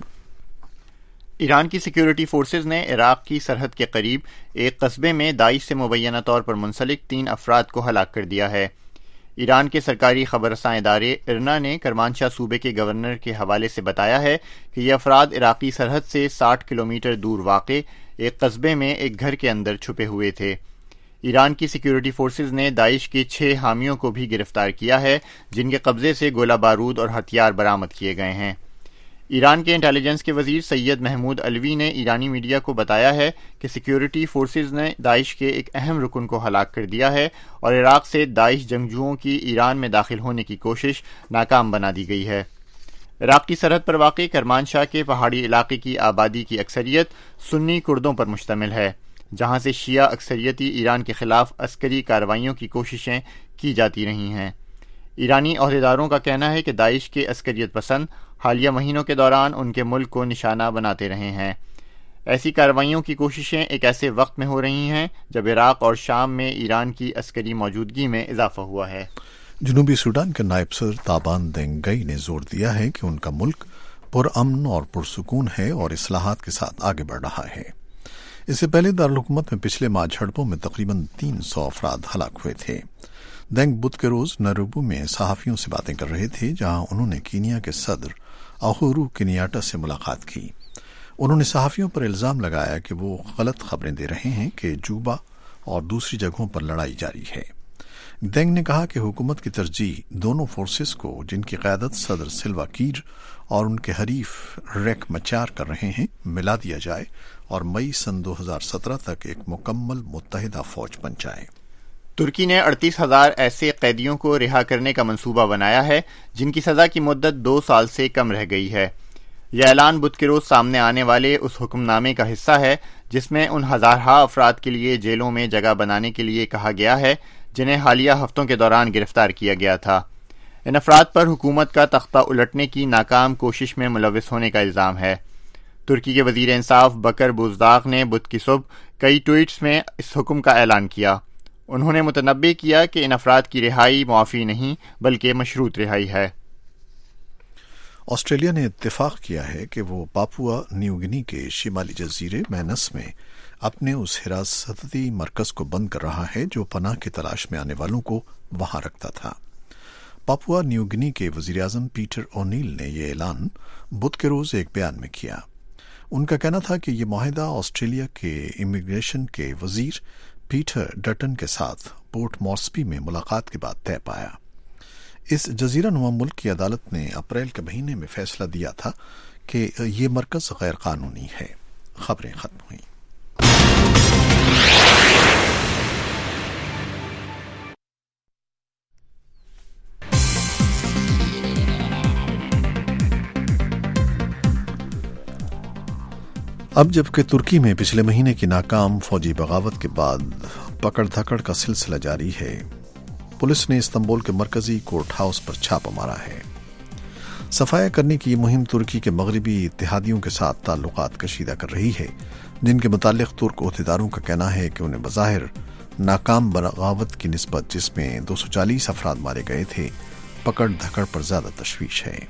[SPEAKER 7] Iran کی سیکیورٹی فورسز نے عراق کی سرحد کے قریب ایک قصبے میں داعش سے مبینہ طور پر منسلک 3 افراد کو ہلاک کر دیا ہے۔ ایران کے سرکاری خبررساں ادارے ارنا نے کرمانشاہ صوبے کے گورنر کے حوالے سے بتایا ہے کہ یہ افراد عراقی سرحد سے 60 کلومیٹر دور واقع ایک قصبے میں ایک گھر کے اندر چھپے ہوئے تھے۔ ایران کی سیکیورٹی فورسز نے داعش کے 6 حامیوں کو بھی گرفتار کیا ہے، جن کے قبضے سے گولہ بارود اور ہتھیار برآمد کیے گئے ہیں۔ ایران کے انٹیلیجنس کے وزیر سید محمود علوی نے ایرانی میڈیا کو بتایا ہے کہ سیکیورٹی فورسز نے داعش کے ایک اہم رکن کو ہلاک کر دیا ہے اور عراق سے داعش جنگجوؤں کی ایران میں داخل ہونے کی کوشش ناکام بنا دی گئی ہے۔ عراق کی سرحد پر واقع کرمانشاہ کے پہاڑی علاقے کی آبادی کی اکثریت سنی کردوں پر مشتمل ہے، جہاں سے شیعہ اکثریتی ایران کے خلاف عسکری کارروائیوں کی کوششیں کی جاتی رہی ہیں۔ ایرانی عہدیداروں کا کہنا ہے کہ داعش کے عسکریت پسند حالیہ مہینوں کے دوران ان کے ملک کو نشانہ بناتے رہے ہیں۔ ایسی کارروائیوں کی کوششیں ایک ایسے وقت میں ہو رہی ہیں جب عراق اور شام میں ایران کی عسکری موجودگی میں اضافہ ہوا ہے۔
[SPEAKER 1] جنوبی سوڈان کے نائب صدر تابان دینگئی نے زور دیا ہے کہ ان کا ملک پرامن اور پرسکون ہے اور اصلاحات کے ساتھ آگے بڑھ رہا ہے۔ اس سے پہلے دارالحکومت میں پچھلے ماہ جھڑپوں میں تقریباً 300 افراد ہلاک ہوئے تھے۔ دینگ بدھ کے روز نروبو میں صحافیوں سے باتیں کر رہے تھے، جہاں انہوں نے کینیا کے صدر اہورو کنیاٹا سے ملاقات کی۔ انہوں نے صحافیوں پر الزام لگایا کہ وہ غلط خبریں دے رہے ہیں کہ جوبا اور دوسری جگہوں پر لڑائی جاری ہے۔ دینگ نے کہا کہ حکومت کی ترجیح دونوں فورسز کو، جن کی قیادت صدر سلوا کیر اور ان کے حریف ریک مچار کر رہے ہیں، ملا دیا جائے اور مئی سن 2017 تک ایک مکمل متحدہ فوج بن جائے۔
[SPEAKER 7] ترکی نے 38,000 ایسے قیدیوں کو رہا کرنے کا منصوبہ بنایا ہے جن کی سزا کی مدت 2 سال سے کم رہ گئی ہے۔ یہ اعلان بدھ کے روز سامنے آنے والے اس حکم نامے کا حصہ ہے جس میں ان ہزارہا افراد کے لیے جیلوں میں جگہ بنانے کے لیے کہا گیا ہے جنہیں حالیہ ہفتوں کے دوران گرفتار کیا گیا تھا۔ ان افراد پر حکومت کا تختہ الٹنے کی ناکام کوشش میں ملوث ہونے کا الزام ہے۔ ترکی کے وزیر انصاف بکر بوزداغ نے بدھ کی صبح کئی ٹویٹس میں اس حکم کا اعلان کیا۔ انہوں نے متنبع کیا کہ ان افراد کی رہائی معافی نہیں بلکہ مشروط رہائی ہے۔
[SPEAKER 1] آسٹریلیا نے اتفاق کیا ہے کہ وہ پاپوا نیو گنی کے شمالی جزیرے مینس میں اپنے اس حراستی مرکز کو بند کر رہا ہے جو پناہ کی تلاش میں آنے والوں کو وہاں رکھتا تھا۔ پاپوا نیو گنی کے وزیر اعظم پیٹر اونیل نے یہ اعلان بدھ کے روز ایک بیان میں کیا۔ ان کا کہنا تھا کہ یہ معاہدہ آسٹریلیا کے امیگریشن کے وزیر پیٹر ڈٹن کے ساتھ پورٹ مورسبی میں ملاقات کے بعد طے پایا۔ اس جزیرہ نما ملک کی عدالت نے اپریل کے مہینے میں فیصلہ دیا تھا کہ یہ مرکز غیر قانونی ہے۔ خبریں ختم ہوئیں۔ اب جبکہ ترکی میں پچھلے مہینے کی ناکام فوجی بغاوت کے بعد پکڑ دھکڑ کا سلسلہ جاری ہے، پولیس نے استنبول کے مرکزی کورٹ ہاؤس پر چھاپہ مارا ہے۔ صفایا کرنے کی یہ مہم ترکی کے مغربی اتحادیوں کے ساتھ تعلقات کشیدہ کر رہی ہے، جن کے متعلق ترک عہدیداروں کا کہنا ہے کہ انہیں بظاہر ناکام بغاوت کی نسبت، جس میں 240 افراد مارے گئے تھے، پکڑ دھکڑ پر زیادہ تشویش ہے۔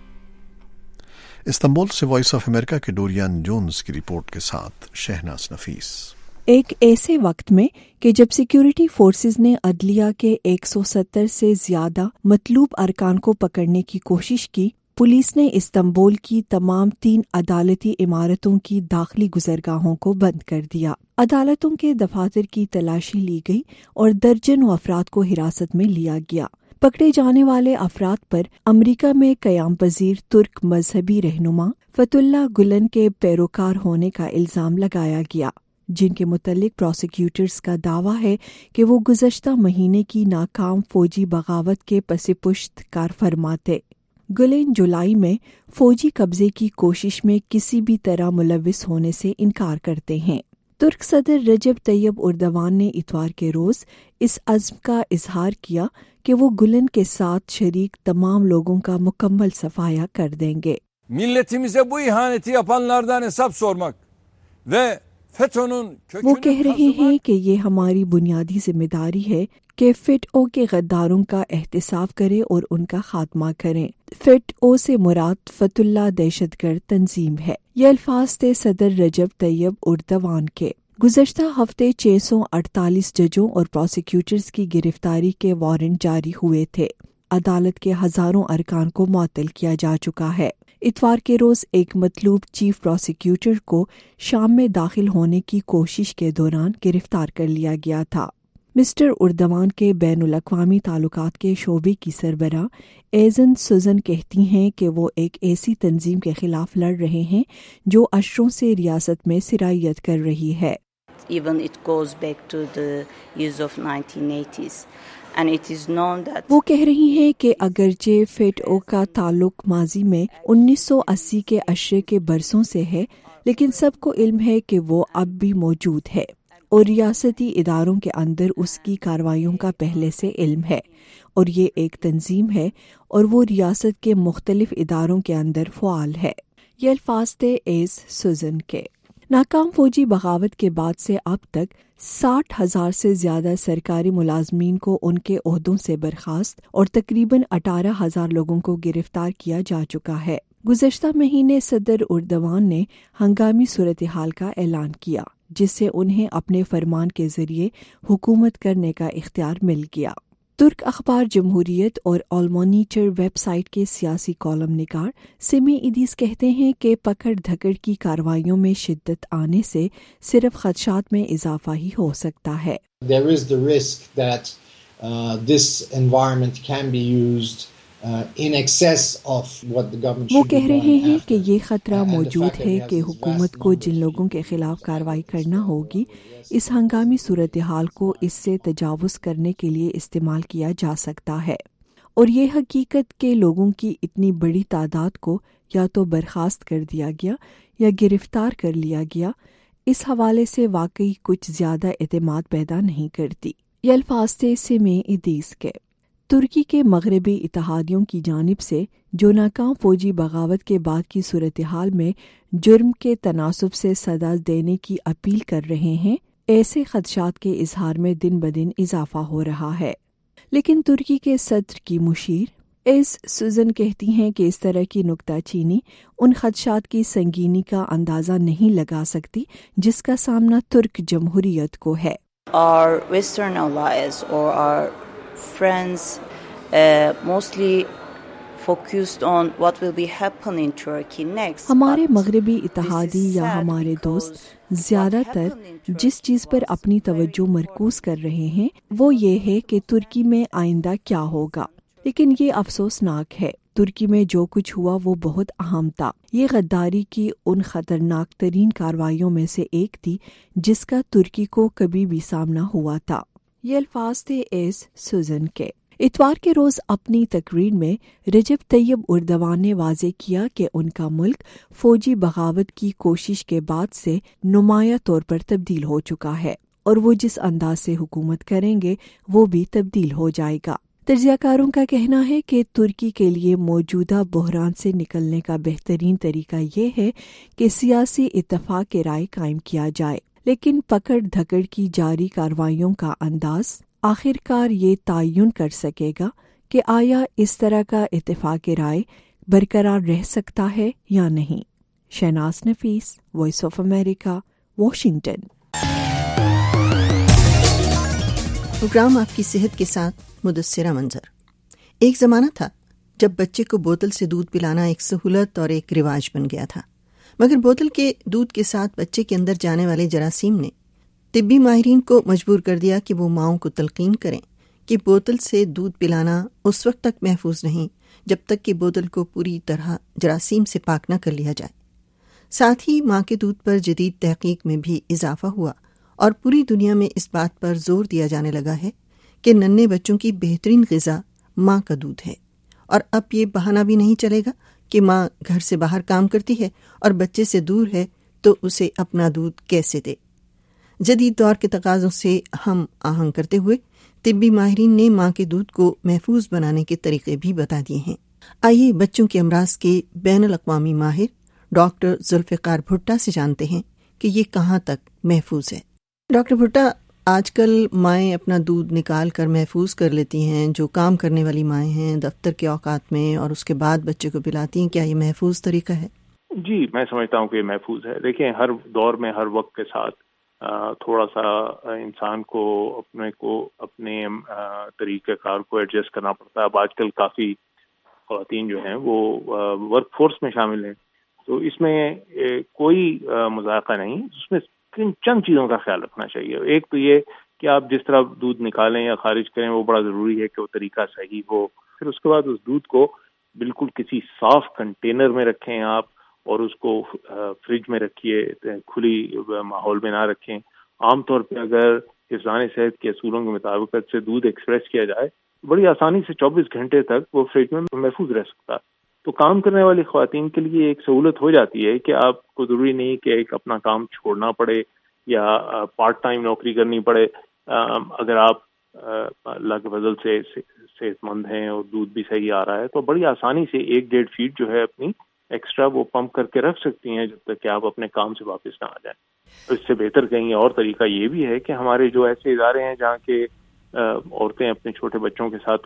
[SPEAKER 1] استنبول سے وائس آف امریکہ کے ڈوریان جونز کی رپورٹ کے ساتھ شہناز نفیس۔
[SPEAKER 11] ایک ایسے وقت میں کہ جب سیکیورٹی فورسز نے عدلیہ کے 170 سے زیادہ مطلوب ارکان کو پکڑنے کی کوشش کی، پولیس نے استنبول کی تمام 3 عدالتی عمارتوں کی داخلی گزرگاہوں کو بند کر دیا۔ عدالتوں کے دفاتر کی تلاشی لی گئی اور درجنوں افراد کو حراست میں لیا گیا۔ پکڑے جانے والے افراد پر امریکہ میں قیام پذیر ترک مذہبی رہنما فتح اللہ گلن کے پیروکار ہونے کا الزام لگایا گیا، جن کے متعلق پروسیکیوٹرز کا دعویٰ ہے کہ وہ گزشتہ مہینے کی ناکام فوجی بغاوت کے پس پشت کار فرما تھے۔ گلن جولائی میں فوجی قبضے کی کوشش میں کسی بھی طرح ملوث ہونے سے انکار کرتے ہیں۔ ترک صدر رجب طیب اردوان نے اتوار کے روز اس عزم کا اظہار کیا کہ وہ گلن کے ساتھ شریک تمام لوگوں کا مکمل صفایا کر دیں گے۔
[SPEAKER 12] Milletimize bu ihaneti yapanlardan hesap sormak ve FETÖ'nün
[SPEAKER 11] وہ کہہ رہے ہیں کہ یہ ہماری بنیادی ذمہ داری ہے کہ فٹ او کے غداروں کا احتساب کرے اور ان کا خاتمہ کریں۔ فٹ او سے مراد فتح اللہ دہشت گرد تنظیم ہے۔ یہ الفاظ تھے صدر رجب طیب اردوان کے۔ گزشتہ ہفتے 648 ججوں اور پروسیکیوٹرز کی گرفتاری کے وارنٹ جاری ہوئے تھے۔ عدالت کے ہزاروں ارکان کو معطل کیا جا چکا ہے۔ اتوار کے روز ایک مطلوب چیف پروسیکیوٹر کو شام میں داخل ہونے کی کوشش کے دوران گرفتار کر لیا گیا تھا۔ مسٹر اردوان کے بین الاقوامی تعلقات کے شعبے کی سربراہ ایزن سوزن کہتی ہیں کہ وہ ایک ایسی تنظیم کے خلاف لڑ رہے ہیں جو اشروں سے ریاست میں سرایت کر رہی ہے۔
[SPEAKER 13] Even it goes back to the years of 1980s. And it is known that
[SPEAKER 11] وہ کہہ رہی ہیں کہ اگرچہ فیٹ او کا تعلق ماضی میں 1980 کے عشرے کے برسوں سے ہے، لیکن سب کو علم ہے کہ وہ اب بھی موجود ہے اور ریاستی اداروں کے اندر اس کی کارروائیوں کا پہلے سے علم ہے، اور یہ ایک تنظیم ہے اور وہ ریاست کے مختلف اداروں کے اندر فعال ہے۔ یہ الفاظ تھے ایز سوزن کے۔ ناکام فوجی بغاوت کے بعد سے اب تک 60,000 سے زیادہ سرکاری ملازمین کو ان کے عہدوں سے برخاست اور تقریباً 18,000 لوگوں کو گرفتار کیا جا چکا ہے۔ گزشتہ مہینے صدر اردوان نے ہنگامی صورتحال کا اعلان کیا، جس سے انہیں اپنے فرمان کے ذریعے حکومت کرنے کا اختیار مل گیا۔ ترک اخبار جمہوریت اور آلمانیچر ویب سائٹ کے سیاسی کالم نگار سیمی ادیس کہتے ہیں کہ پکڑ دھکڑ کی کارروائیوں میں شدت آنے سے صرف خدشات میں اضافہ ہی ہو سکتا ہے.
[SPEAKER 14] There is the risk that this environment can be used in excess of what the government should be doing.
[SPEAKER 11] وہ کہہ رہے ہیں کہ یہ خطرہ موجود ہے کہ حکومت کو جن لوگوں کے خلاف کارروائی کرنا ہوگی اس ہنگامی صورتحال کو اس سے تجاوز کرنے کے لیے استعمال کیا جا سکتا ہے، اور یہ حقیقت کہ لوگوں کی اتنی بڑی تعداد کو یا تو برخاست کر دیا گیا یا گرفتار کر لیا گیا اس حوالے سے واقعی کچھ زیادہ اعتماد پیدا نہیں کرتی. یہ الفاظ تھے سیمی ادیس کے. ترکی کے مغربی اتحادیوں کی جانب سے جو ناکام فوجی بغاوت کے بعد کی صورتحال میں جرم کے تناسب سے سزا دینے کی اپیل کر رہے ہیں، ایسے خدشات کے اظہار میں دن بدن اضافہ ہو رہا ہے. لیکن ترکی کے صدر کی مشیر سوزن کہتی ہیں کہ اس طرح کی نکتہ چینی ان خدشات کی سنگینی کا اندازہ نہیں لگا سکتی جس کا سامنا ترک جمہوریت کو ہے.
[SPEAKER 13] Our Western allies or our friends mostly focused on what will be happening in Turkey next.
[SPEAKER 11] ہمارے مغربی اتحادی یا ہمارے دوست زیادہ تر جس چیز پر اپنی توجہ مرکوز کر رہے ہیں وہ یہ ہے کہ ترکی میں آئندہ کیا ہوگا. لیکن یہ افسوسناک ہے، ترکی میں جو کچھ ہوا وہ بہت اہم تھا. یہ غداری کی ان خطرناک ترین کارروائیوں میں سے ایک تھی جس کا ترکی کو کبھی بھی سامنا ہوا تھا. یہ الفاظ تھے سوزن کے. اتوار کے روز اپنی تقریر میں رجب طیب اردوان نے واضح کیا کہ ان کا ملک فوجی بغاوت کی کوشش کے بعد سے نمایاں طور پر تبدیل ہو چکا ہے اور وہ جس انداز سے حکومت کریں گے وہ بھی تبدیل ہو جائے گا. تجزیہ کاروں کا کہنا ہے کہ ترکی کے لیے موجودہ بحران سے نکلنے کا بہترین طریقہ یہ ہے کہ سیاسی اتفاق رائے قائم کیا جائے، لیکن پکڑ دھکڑ کی جاری کارروائیوں کا انداز آخر کار یہ تعین کر سکے گا کہ آیا اس طرح کا اتفاق رائے برقرار رہ سکتا ہے یا نہیں. Shahnaz Nafees, voice of America, Washington.
[SPEAKER 8] Programme آپ کی صحت کے ساتھ مدثرہ منظر. ایک زمانہ تھا جب بچے کو بوتل سے دودھ پلانا ایک سہولت اور ایک رواج بن گیا تھا، مگر بوتل کے دودھ کے ساتھ بچے کے اندر جانے والے جراثیم نے طبی ماہرین کو مجبور کر دیا کہ وہ ماؤں کو تلقین کریں کہ بوتل سے دودھ پلانا اس وقت تک محفوظ نہیں جب تک کہ بوتل کو پوری طرح جراثیم سے پاک نہ کر لیا جائے. ساتھ ہی ماں کے دودھ پر جدید تحقیق میں بھی اضافہ ہوا اور پوری دنیا میں اس بات پر زور دیا جانے لگا ہے کہ ننھے بچوں کی بہترین غذا ماں کا دودھ ہے. اور اب یہ بہانہ بھی نہیں چلے گا کہ ماں گھر سے باہر کام کرتی ہے اور بچے سے دور ہے تو اسے اپنا دودھ کیسے دے. جدید دور کے تقاضوں سے ہم آہنگ کرتے ہوئے طبی ماہرین نے ماں کے دودھ کو محفوظ بنانے کے طریقے بھی بتا دیے ہیں. آئیے بچوں کے امراض کے بین الاقوامی ماہر ڈاکٹر ذوالفقار بھٹا سے جانتے ہیں کہ یہ کہاں تک محفوظ ہے. ڈاکٹر بھٹا، آج کل مائیں اپنا دودھ نکال کر محفوظ کر لیتی ہیں، جو کام کرنے والی مائیں ہیں دفتر کے اوقات میں، اور اس کے بعد بچے کو پلاتی ہیں. کیا یہ محفوظ طریقہ ہے؟
[SPEAKER 15] جی، میں سمجھتا ہوں کہ یہ محفوظ ہے. دیکھیں، ہر دور میں ہر وقت کے ساتھ تھوڑا سا انسان کو اپنے طریقہ کار کو ایڈجسٹ کرنا پڑتا ہے. اب آج کل کافی خواتین جو ہیں وہ ورک فورس میں شامل ہیں، تو اس میں کوئی مذائقہ نہیں. اس میں چند چیزوں کا خیال رکھنا چاہیے. ایک تو یہ کہ آپ جس طرح دودھ نکالیں یا خارج کریں وہ بڑا ضروری ہے کہ وہ طریقہ صحیح ہو. پھر اس کے بعد اس دودھ کو بالکل کسی صاف کنٹینر میں رکھیں آپ، اور اس کو فریج میں رکھیے، کھلی ماحول میں نہ رکھیں. عام طور پہ اگر حفظان صحت کے اصولوں کے مطابق سے دودھ ایکسپریس کیا جائے بڑی آسانی سے 24 گھنٹے تک وہ فریج میں محفوظ رہ سکتا. تو کام کرنے والی خواتین کے لیے ایک سہولت ہو جاتی ہے کہ آپ کو ضروری نہیں کہ ایک اپنا کام چھوڑنا پڑے یا پارٹ ٹائم نوکری کرنی پڑے. اگر آپ اللہ کے فضل سے صحت مند ہیں اور دودھ بھی صحیح آ رہا ہے تو بڑی آسانی سے 1-1.5 فیٹ جو ہے اپنی ایکسٹرا وہ پمپ کر کے رکھ سکتی ہیں جب تک کہ آپ اپنے کام سے واپس نہ آ جائیں. اس سے بہتر کہیں اور طریقہ یہ بھی ہے کہ ہمارے جو ایسے ادارے ہیں جہاں کے عورتیں اپنے چھوٹے بچوں کے ساتھ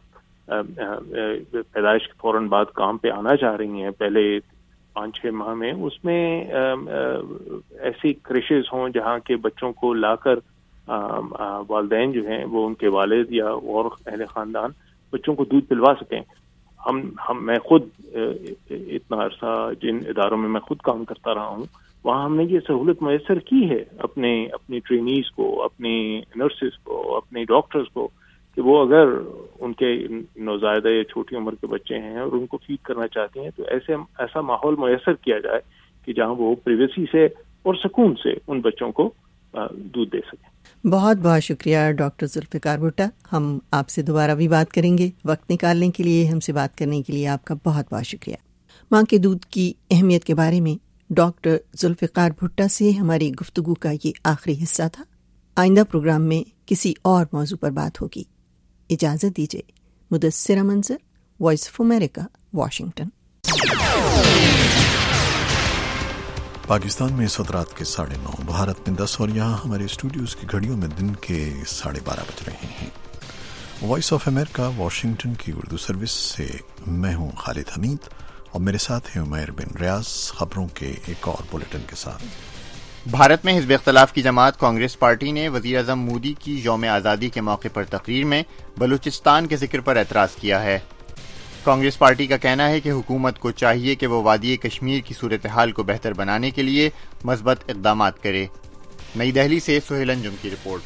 [SPEAKER 15] پیدائش کے فوراً بعد کام پہ آنا چاہ رہی ہیں پہلے 5-6 ماہ میں، اس میں ایسی کرشز ہوں جہاں کے بچوں کو لا کر والدین جو ہیں وہ ان کے والد یا اور اہل خاندان بچوں کو دودھ پلوا سکیں. میں خود اتنا عرصہ جن اداروں میں خود کام کرتا رہا ہوں وہاں ہم نے یہ سہولت میسر کی ہے اپنی ٹرینیز کو، اپنی نرسز کو، اپنے ڈاکٹرز کو، کہ وہ اگر ان کے نوزائیدہ یا چھوٹی عمر کے بچے ہیں اور ان کو فیڈ کرنا چاہتے ہیں تو ایسا ماحول میسر کیا جائے کہ جہاں وہ پریویسی سے اور سکون سے ان بچوں کو دودھ دے سکیں.
[SPEAKER 8] بہت بہت شکریہ ڈاکٹر ذوالفقار بھٹا. ہم آپ سے دوبارہ بھی بات کریں گے. وقت نکالنے کے لیے، ہم سے بات کرنے کے لیے آپ کا بہت بہت شکریہ. ماں کے دودھ کی اہمیت کے بارے میں ڈاکٹر ذوالفقار بھٹا سے ہماری گفتگو کا یہ آخری حصہ تھا. آئندہ پروگرام میں کسی اور موضوع پر بات ہوگی. اجازت دیجیے. Mudassira Manzar, voice of America, Washington.
[SPEAKER 1] Pakistan میں اس وقت رات کے 9:30، بھارت میں 10 اور یہاں ہمارے اسٹوڈیوز کی گھڑیوں میں دن کے 12:30 بج رہے ہیں. وائس آف امریکہ واشنگٹن کی اردو سروس سے میں ہوں خالد حمید اور میرے ساتھ ہیں عمیر بن ریاض. خبروں کے ایک اور بلیٹن کے ساتھ.
[SPEAKER 7] بھارت میں حزب اختلاف کی جماعت کانگریس پارٹی نے وزیر اعظم مودی کی یوم آزادی کے موقع پر تقریر میں بلوچستان کے ذکر پر اعتراض کیا ہے. کانگریس پارٹی کا کہنا ہے کہ حکومت کو چاہیے کہ وہ وادی کشمیر کی صورتحال کو بہتر بنانے کے لیے مثبت اقدامات کرے. نئی دہلی سے سہیل انجم کی رپورٹ.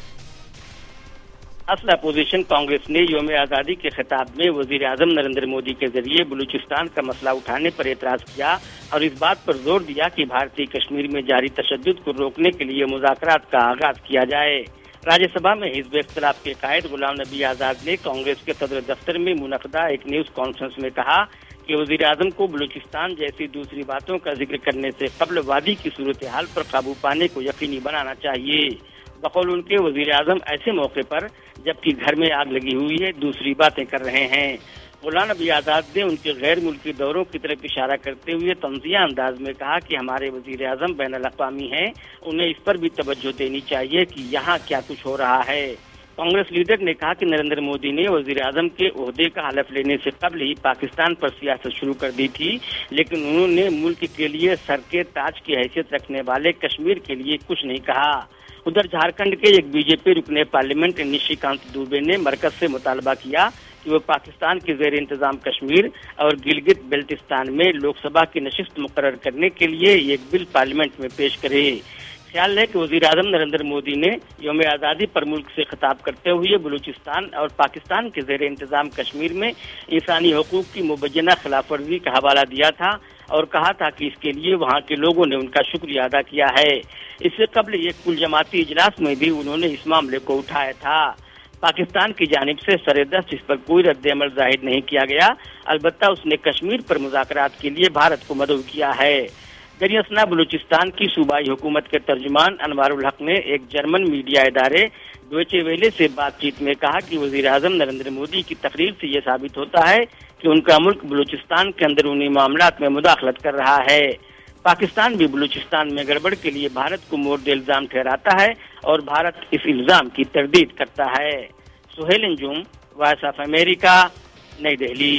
[SPEAKER 4] اصل اپوزیشن کانگریس نے یوم آزادی کے خطاب میں وزیر اعظم نریندر مودی کے ذریعے بلوچستان کا مسئلہ اٹھانے پر اعتراض کیا اور اس بات پر زور دیا کہ بھارتی کشمیر میں جاری تشدد کو روکنے کے لیے مذاکرات کا آغاز کیا جائے. راجیہ سبھا میں حزب اختلاف کے قائد غلام نبی آزاد نے کانگریس کے صدر دفتر میں منعقدہ ایک نیوز کانفرنس میں کہا کہ وزیر اعظم کو بلوچستان جیسی دوسری باتوں کا ذکر کرنے سے قبل وادی کی صورتحال پر قابو پانے کو یقینی بنانا چاہیے. بقول ان کے وزیر اعظم ایسے موقع پر جبکہ گھر میں آگ لگی ہوئی ہے دوسری باتیں کر رہے ہیں. غلام نبی آزاد نے ان کے غیر ملکی دوروں کی طرف اشارہ کرتے ہوئے طنزیہ انداز میں کہا کہ ہمارے وزیر اعظم بین الاقوامی ہیں، انہیں اس پر بھی توجہ دینی چاہیے کہ یہاں کیا کچھ ہو رہا ہے. کانگریس لیڈر نے کہا کہ نریندر مودی نے وزیر اعظم کے عہدے کا حلف لینے سے قبل ہی پاکستان پر سیاست شروع کر دی تھی، لیکن انہوں نے ملک کے لیے سر کے تاج کی حیثیت رکھنے والے کشمیر کے لیے کچھ نہیں کہا. ادھر جھارکھنڈ کے ایک بی جے پی رکن پارلیمنٹ نشی کانت دوبے نے مرکز سے مطالبہ کیا کہ وہ پاکستان کے زیر انتظام کشمیر اور گلگت بلتستان میں لوک سبھا کی نشست مقرر کرنے کے لیے ایک بل پارلیمنٹ میں پیش کرے. خیال ہے کہ وزیر اعظم نریندر مودی نے یوم آزادی پر ملک سے خطاب کرتے ہوئے بلوچستان اور پاکستان کے زیر انتظام کشمیر میں انسانی حقوق کی مبینہ خلاف ورزی کا حوالہ دیا تھا اور کہا تھا کہ اس کے لیے وہاں کے لوگوں نے ان کا شکریہ ادا کیا ہے. اس سے قبل ایک کل جماعتی اجلاس میں بھی انہوں نے اس معاملے کو اٹھایا تھا. پاکستان کی جانب سے سردست اس پر کوئی رد عمل ظاہر نہیں کیا گیا، البتہ اس نے کشمیر پر مذاکرات کے لیے بھارت کو مدعو کیا ہے. دریاسنا بلوچستان کی صوبائی حکومت کے ترجمان انوار الحق نے ایک جرمن میڈیا ادارے ڈویچے ویلے سے بات چیت میں کہا کہ وزیر اعظم نریندر مودی کی تقریر سے یہ ثابت ہوتا ہے کہ ان کا ملک بلوچستان کے اندرونی معاملات میں مداخلت کر رہا ہے. پاکستان بھی بلوچستان میں گڑبڑ کے لیے بھارت کو مورد الزام ٹھہراتا ہے اور بھارت اس الزام کی تردید کرتا ہے. Sohail Anjum, voice of America, Nai Delhi.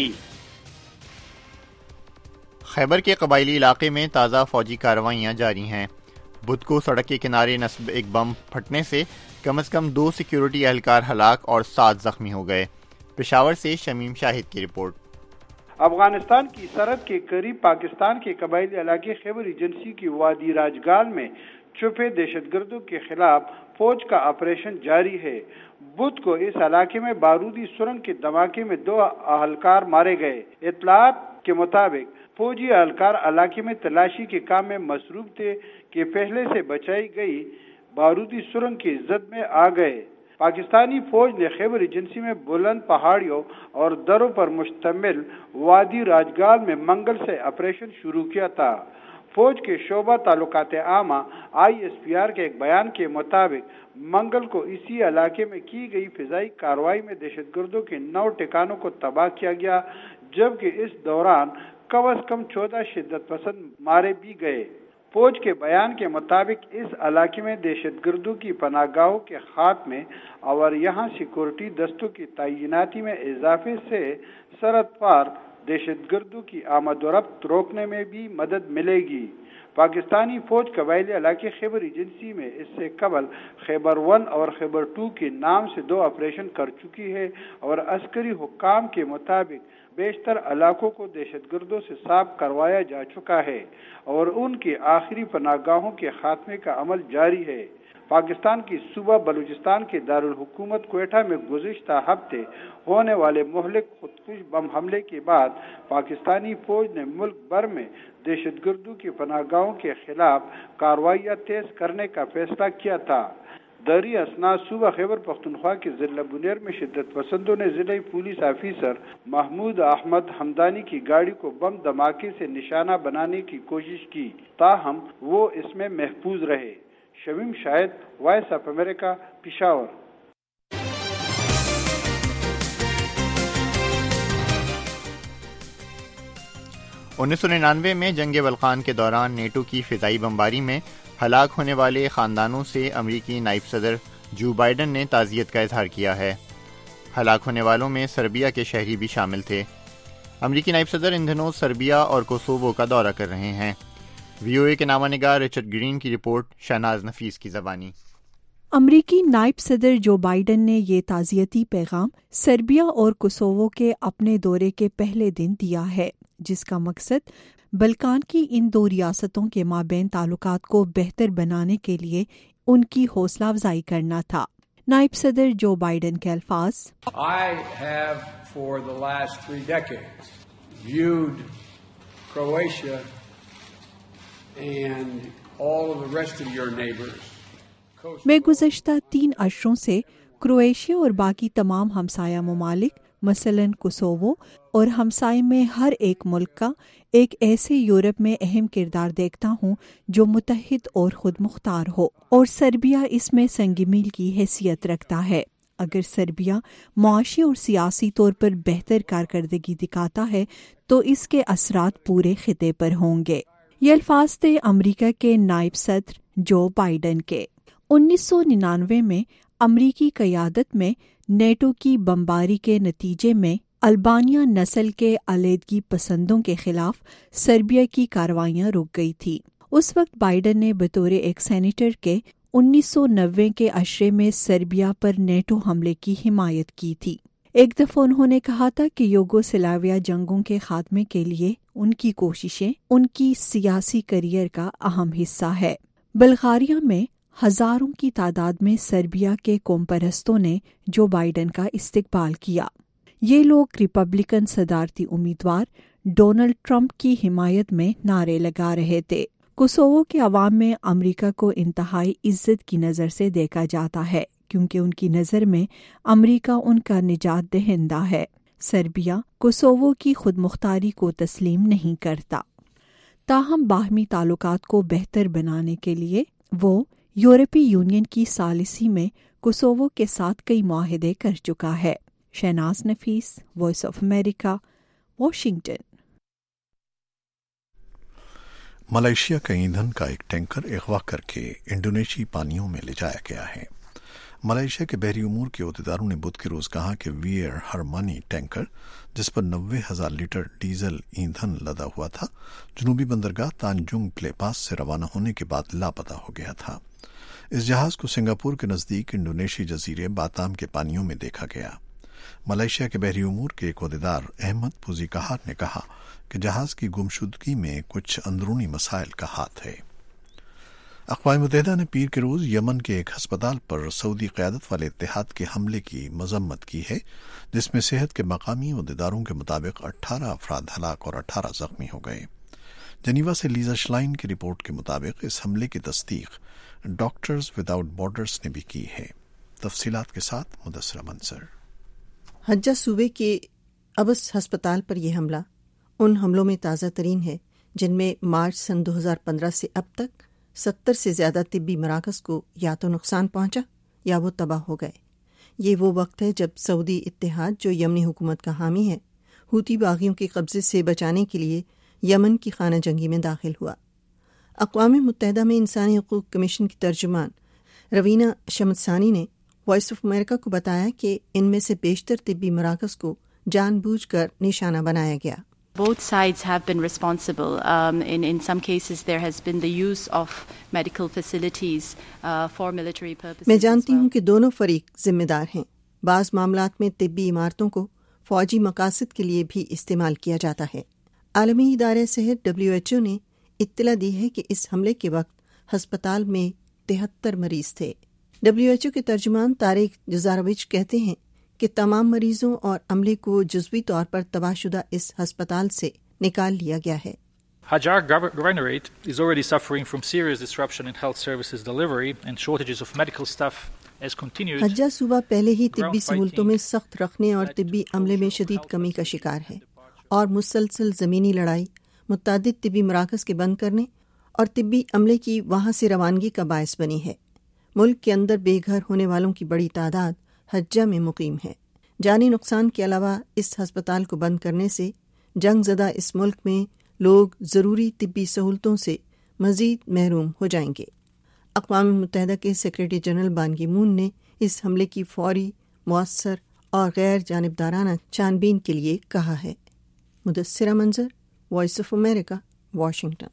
[SPEAKER 7] خیبر کے قبائلی علاقے میں تازہ فوجی کارروائیاں جاری ہیں. بدھ کو سڑک کے کنارے نصب ایک بم پھٹنے سے کم از کم 2 سیکیورٹی اہلکار ہلاک اور 7 زخمی ہو گئے. پشاور سے شمیم شاہد کی رپورٹ.
[SPEAKER 3] افغانستان کی سرحد کے قریب پاکستان کے قبائلی علاقے خیبر ایجنسی کی وادی راجگال میں چھپے دہشت گردوں کے خلاف فوج کا آپریشن جاری ہے. بدھ کو اس علاقے میں بارودی سرنگ کے دھماکے میں 2 اہلکار مارے گئے. اطلاعات کے مطابق فوجی اہلکار علاقے میں تلاشی کے کام میں مصروف تھے کہ پہلے سے بچائی گئی بارودی سرنگ کی زد میں آ گئے. پاکستانی فوج نے خیبر ایجنسی میں بلند پہاڑیوں اور دروں پر مشتمل وادی راجگال میں منگل سے آپریشن شروع کیا تھا. فوج کے شعبہ تعلقات عامہ ISPR کے ایک بیان کے مطابق منگل کو اسی علاقے میں کی گئی فضائی کارروائی میں دہشت گردوں کے 9 ٹھکانوں کو تباہ کیا گیا، جبکہ اس دوران کم از کم 14 شدت پسند مارے بھی گئے. فوج کے بیان کے مطابق اس علاقے میں دہشت گردوں کی پناہ گاہوں کے خاتمے اور یہاں سیکورٹی دستوں کی تعیناتی میں اضافے سے سرحد پار دہشت گردوں کی آمد و رفت روکنے میں بھی مدد ملے گی۔ پاکستانی فوج قبائلی علاقے خیبر ایجنسی میں اس سے قبل خیبر 1 اور خیبر 2 کے نام سے 2 آپریشن کر چکی ہے اور عسکری حکام کے مطابق بیشتر علاقوں کو دہشت گردوں سے صاف کروایا جا چکا ہے اور ان کے آخری پناہ گاہوں کے خاتمے کا عمل جاری ہے۔ پاکستان کی صوبہ بلوچستان کے دارالحکومت کوئٹہ میں گزشتہ ہفتے ہونے والے مہلک خودکش بم حملے کے بعد پاکستانی فوج نے ملک بھر میں دہشت گردوں کی پناہ گاہوں کے خلاف کارروائیاں تیز کرنے کا فیصلہ کیا تھا۔ دری اسنا صوبہ خیبر پختونخوا کے ضلع بنیر میں شدت پسندوں نے ضلعی پولیس آفیسر محمود احمد حمدانی کی گاڑی کو بم دھماکے سے نشانہ بنانے کی کوشش کی، تاہم وہ اس میں محفوظ رہے۔ Shamim Shahid, voice of America, Peshawar.
[SPEAKER 7] 1999 میں جنگ بلقان کے دوران نیٹو کی فضائی بمباری میں ہلاک ہونے والے خاندانوں سے امریکی نائب صدر جو بائیڈن نے تعزیت کا اظہار کیا ہے۔ ہلاک ہونے والوں میں سربیا کے شہری بھی شامل تھے۔ امریکی نائب صدر ان دنوں سربیا اور کوسووو کا دورہ کر رہے ہیں۔ وی او اے کے نامہ نگار رچرڈ گرین کی رپورٹ، شہناز نفیس کی زبانی۔
[SPEAKER 11] امریکی نائب صدر جو بائیڈن نے یہ تعزیتی پیغام سربیا اور کوسووو کے اپنے دورے کے پہلے دن دیا ہے، جس کا مقصد بلکان کی ان 2 ریاستوں کے مابین تعلقات کو بہتر بنانے کے لیے ان کی حوصلہ افزائی کرنا تھا۔ نائب صدر جو بائیڈن کے الفاظ:
[SPEAKER 16] I have for the last 3 decades viewed Croatia and all of the rest of your neighbors.
[SPEAKER 11] میں گزشتہ 3 عشروں سے کرویشیا اور باقی تمام ہمسایہ ممالک مثلاً کوسووو اور ہمسائے میں ہر ایک ملک کا ایک ایسے یورپ میں اہم کردار دیکھتا ہوں جو متحد اور خود مختار ہو، اور سربیا اس میں سنگ میل کی حیثیت رکھتا ہے۔ اگر سربیا معاشی اور سیاسی طور پر بہتر کارکردگی دکھاتا ہے تو اس کے اثرات پورے خطے پر ہوں گے۔ یہ الفاظ تھے امریکہ کے نائب صدر جو بائیڈن کے۔ 1999 میں امریکی قیادت میں نیٹو کی بمباری کے نتیجے میں البانیہ نسل کے علیحدگی پسندوں کے خلاف سربیا کی کارروائیاں رک گئی تھی۔ اس وقت بائیڈن نے بطور ایک سینیٹر کے 1990 کے عشرے میں سربیا پر نیٹو حملے کی حمایت کی تھی۔ ایک دفعہ انہوں نے کہا تھا کہ یوگوسلاویا جنگوں کے خاتمے کے لیے ان کی کوششیں ان کی سیاسی کیریئر کا اہم حصہ ہے۔ بلغاریہ میں ہزاروں کی تعداد میں سربیا کے قوم پرستوں نے جو بائیڈن کا استقبال کیا۔ یہ لوگ ریپبلکن صدارتی امیدوار ڈونلڈ ٹرمپ کی حمایت میں نعرے لگا رہے تھے۔ کوسووو کے عوام میں امریکہ کو انتہائی عزت کی نظر سے دیکھا جاتا ہے کیونکہ ان کی نظر میں امریکہ ان کا نجات دہندہ ہے۔ سربیا کوسووو کی خود مختاری کو تسلیم نہیں کرتا، تاہم باہمی تعلقات کو بہتر بنانے کے لیے وہ یورپی یونین کی ثالثی میں کوسووو کے ساتھ کئی معاہدے کر چکا ہے۔ Shahnaz Nafees, voice of America, Washington.
[SPEAKER 1] Malaysia کا ایندھن کا ایک ٹینکر اغوا کر کے انڈونیشی پانیوں میں لے جایا گیا ہے۔ ملائیشیا کے بحری امور کے عہدیداروں نے بدھ کے روز کہا کہ ویئر ہرمانی ٹینکر، جس پر 90,000 لیٹر ڈیزل ایندھن لدا ہوا تھا، جنوبی بندرگاہ تانجنگ پلے پاس سے روانہ ہونے کے بعد لاپتہ ہو گیا تھا۔ اس جہاز کو سنگاپور کے نزدیک انڈونیشی جزیرے باتام کے پانیوں میں دیکھا گیا۔ ملائیشیا کے بحری امور کے ایک عہدیدار احمد پوزی کہار نے کہا کہ جہاز کی گمشدگی میں کچھ اندرونی مسائل کا ہاتھ ہے۔ اقوام متحدہ نے پیر کے روز یمن کے ایک ہسپتال پر سعودی قیادت والے اتحاد کے حملے کی مذمت کی ہے، جس میں صحت کے مقامی عہدیداروں کے مطابق 18 افراد ہلاک اور 18 زخمی ہو گئے۔ جنیوا سے لیزا شلائن کی رپورٹ کے مطابق اس حملے کی تصدیق ڈاکٹرز وداؤٹ بارڈرز نے بھی کی ہے۔ تفصیلات کے ساتھ مدثرہ منصر۔
[SPEAKER 8] حجہ صوبے کے ابس ہسپتال پر یہ حملہ ان حملوں میں تازہ ترین ہے جن میں مارچ سن 2015 سے اب تک 70 سے زیادہ طبی مراکز کو یا تو نقصان پہنچا یا وہ تباہ ہو گئے۔ یہ وہ وقت ہے جب سعودی اتحاد، جو یمنی حکومت کا حامی ہے، حوثی باغیوں کے قبضے سے بچانے کے لیے یمن کی خانہ جنگی میں داخل ہوا۔ اقوام متحدہ میں انسانی حقوق کمیشن کی ترجمان روینہ شمدسانی نے وائس آف امریکہ کو بتایا کہ ان میں سے بیشتر طبی مراکز کو جان بوجھ کر نشانہ بنایا گیا۔
[SPEAKER 17] Both sides have been responsible. In some cases there has been the use of medical facilities for military purposes.
[SPEAKER 8] मैं जानती हूँ कि दोनों फरीक जिम्मेदार हैं। बाज़ मामलात में तिब्बी इमारतों को फौजी मकासद के लिए भी इस्तेमाल किया जाता है। आलमी इदारे सेहत WHO ने इत्तला दी है कि इस हमले के वक्त हस्पताल में 73 मरीज थे। WHO के तर्जुमान तारिक जजारविच कहते हैं कि तमाम मरीजों और अमले को जुज़वी तौर पर तबाहशुदा इस हस्पताल से निकाल लिया गया है।
[SPEAKER 18] Hajar Governorate is already suffering from serious disruption in health services delivery and shortages of medical staff as continued.
[SPEAKER 8] हज्जा सूबा पहले ही तिब्बी सहूलतों में सख्त रखने और तिब्बी अमले में शदीद कमी का शिकार है और मुसलसल ज़मीनी लड़ाई, मुतअद्दिद तिब्बी मराकज़ के बंद करने और तिब्बी अमले की वहाँ से रवानगी का बायस बनी है। मुल्क के अंदर बेघर होने वालों की बड़ी तादाद हज्जा में मुकीम है। जानी नुकसान के अलावा इस हस्पताल को बंद करने से जंग ज़दा इस मुल्क में लोग ज़रूरी तिब्बी सहूलतों से मज़ीद महरूम हो जाएंगे। अक़वाम मुत्तहिदा के सेक्रेटरी जनरल बान की मून ने इस हमले की फौरी, मौसर और गैर जानिबदाराना छानबीन के लिए कहा है। Mudassira Manzar, voice of America, Washington.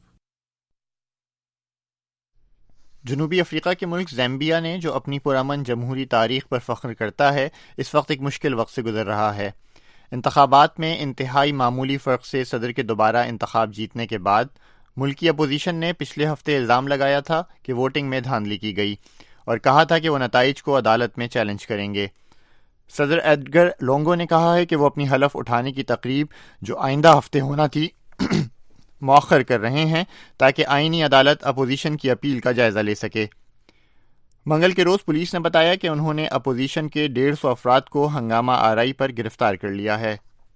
[SPEAKER 7] जनूबी अफ्रीका के मुल्क ज़ैम्बिया ने, जो अपनी पुरअमन जमहूरी तारीख पर फ़ख्र करता है, इस वक्त एक मुश्किल वक्त से गुजर रहा है। इंतखाबात में इंतहाई मामूली फ़र्क से सदर के दोबारा इंतखाब जीतने के बाद मुल्की अपोजिशन ने पिछले हफ्ते इल्ज़ाम लगाया था कि वोटिंग में धांधली की गई और कहा था कि वो नताइज को अदालत में चैलेंज करेंगे। सदर एडगर लोंगो ने कहा है कि वो अपनी हलफ उठाने की तकरीब, जो आइंदा हफ्ते होना थी, मौखर कर रहे हैं ताकि आईनी अदालत अपोजिशन की अपील का जायजा ले सके। मंगल के रोज़ पुलिस ने बताया कि उन्होंने अपोजिशन के 150 अफराद को हंगामा आराई पर गिरफ्तार कर लिया है।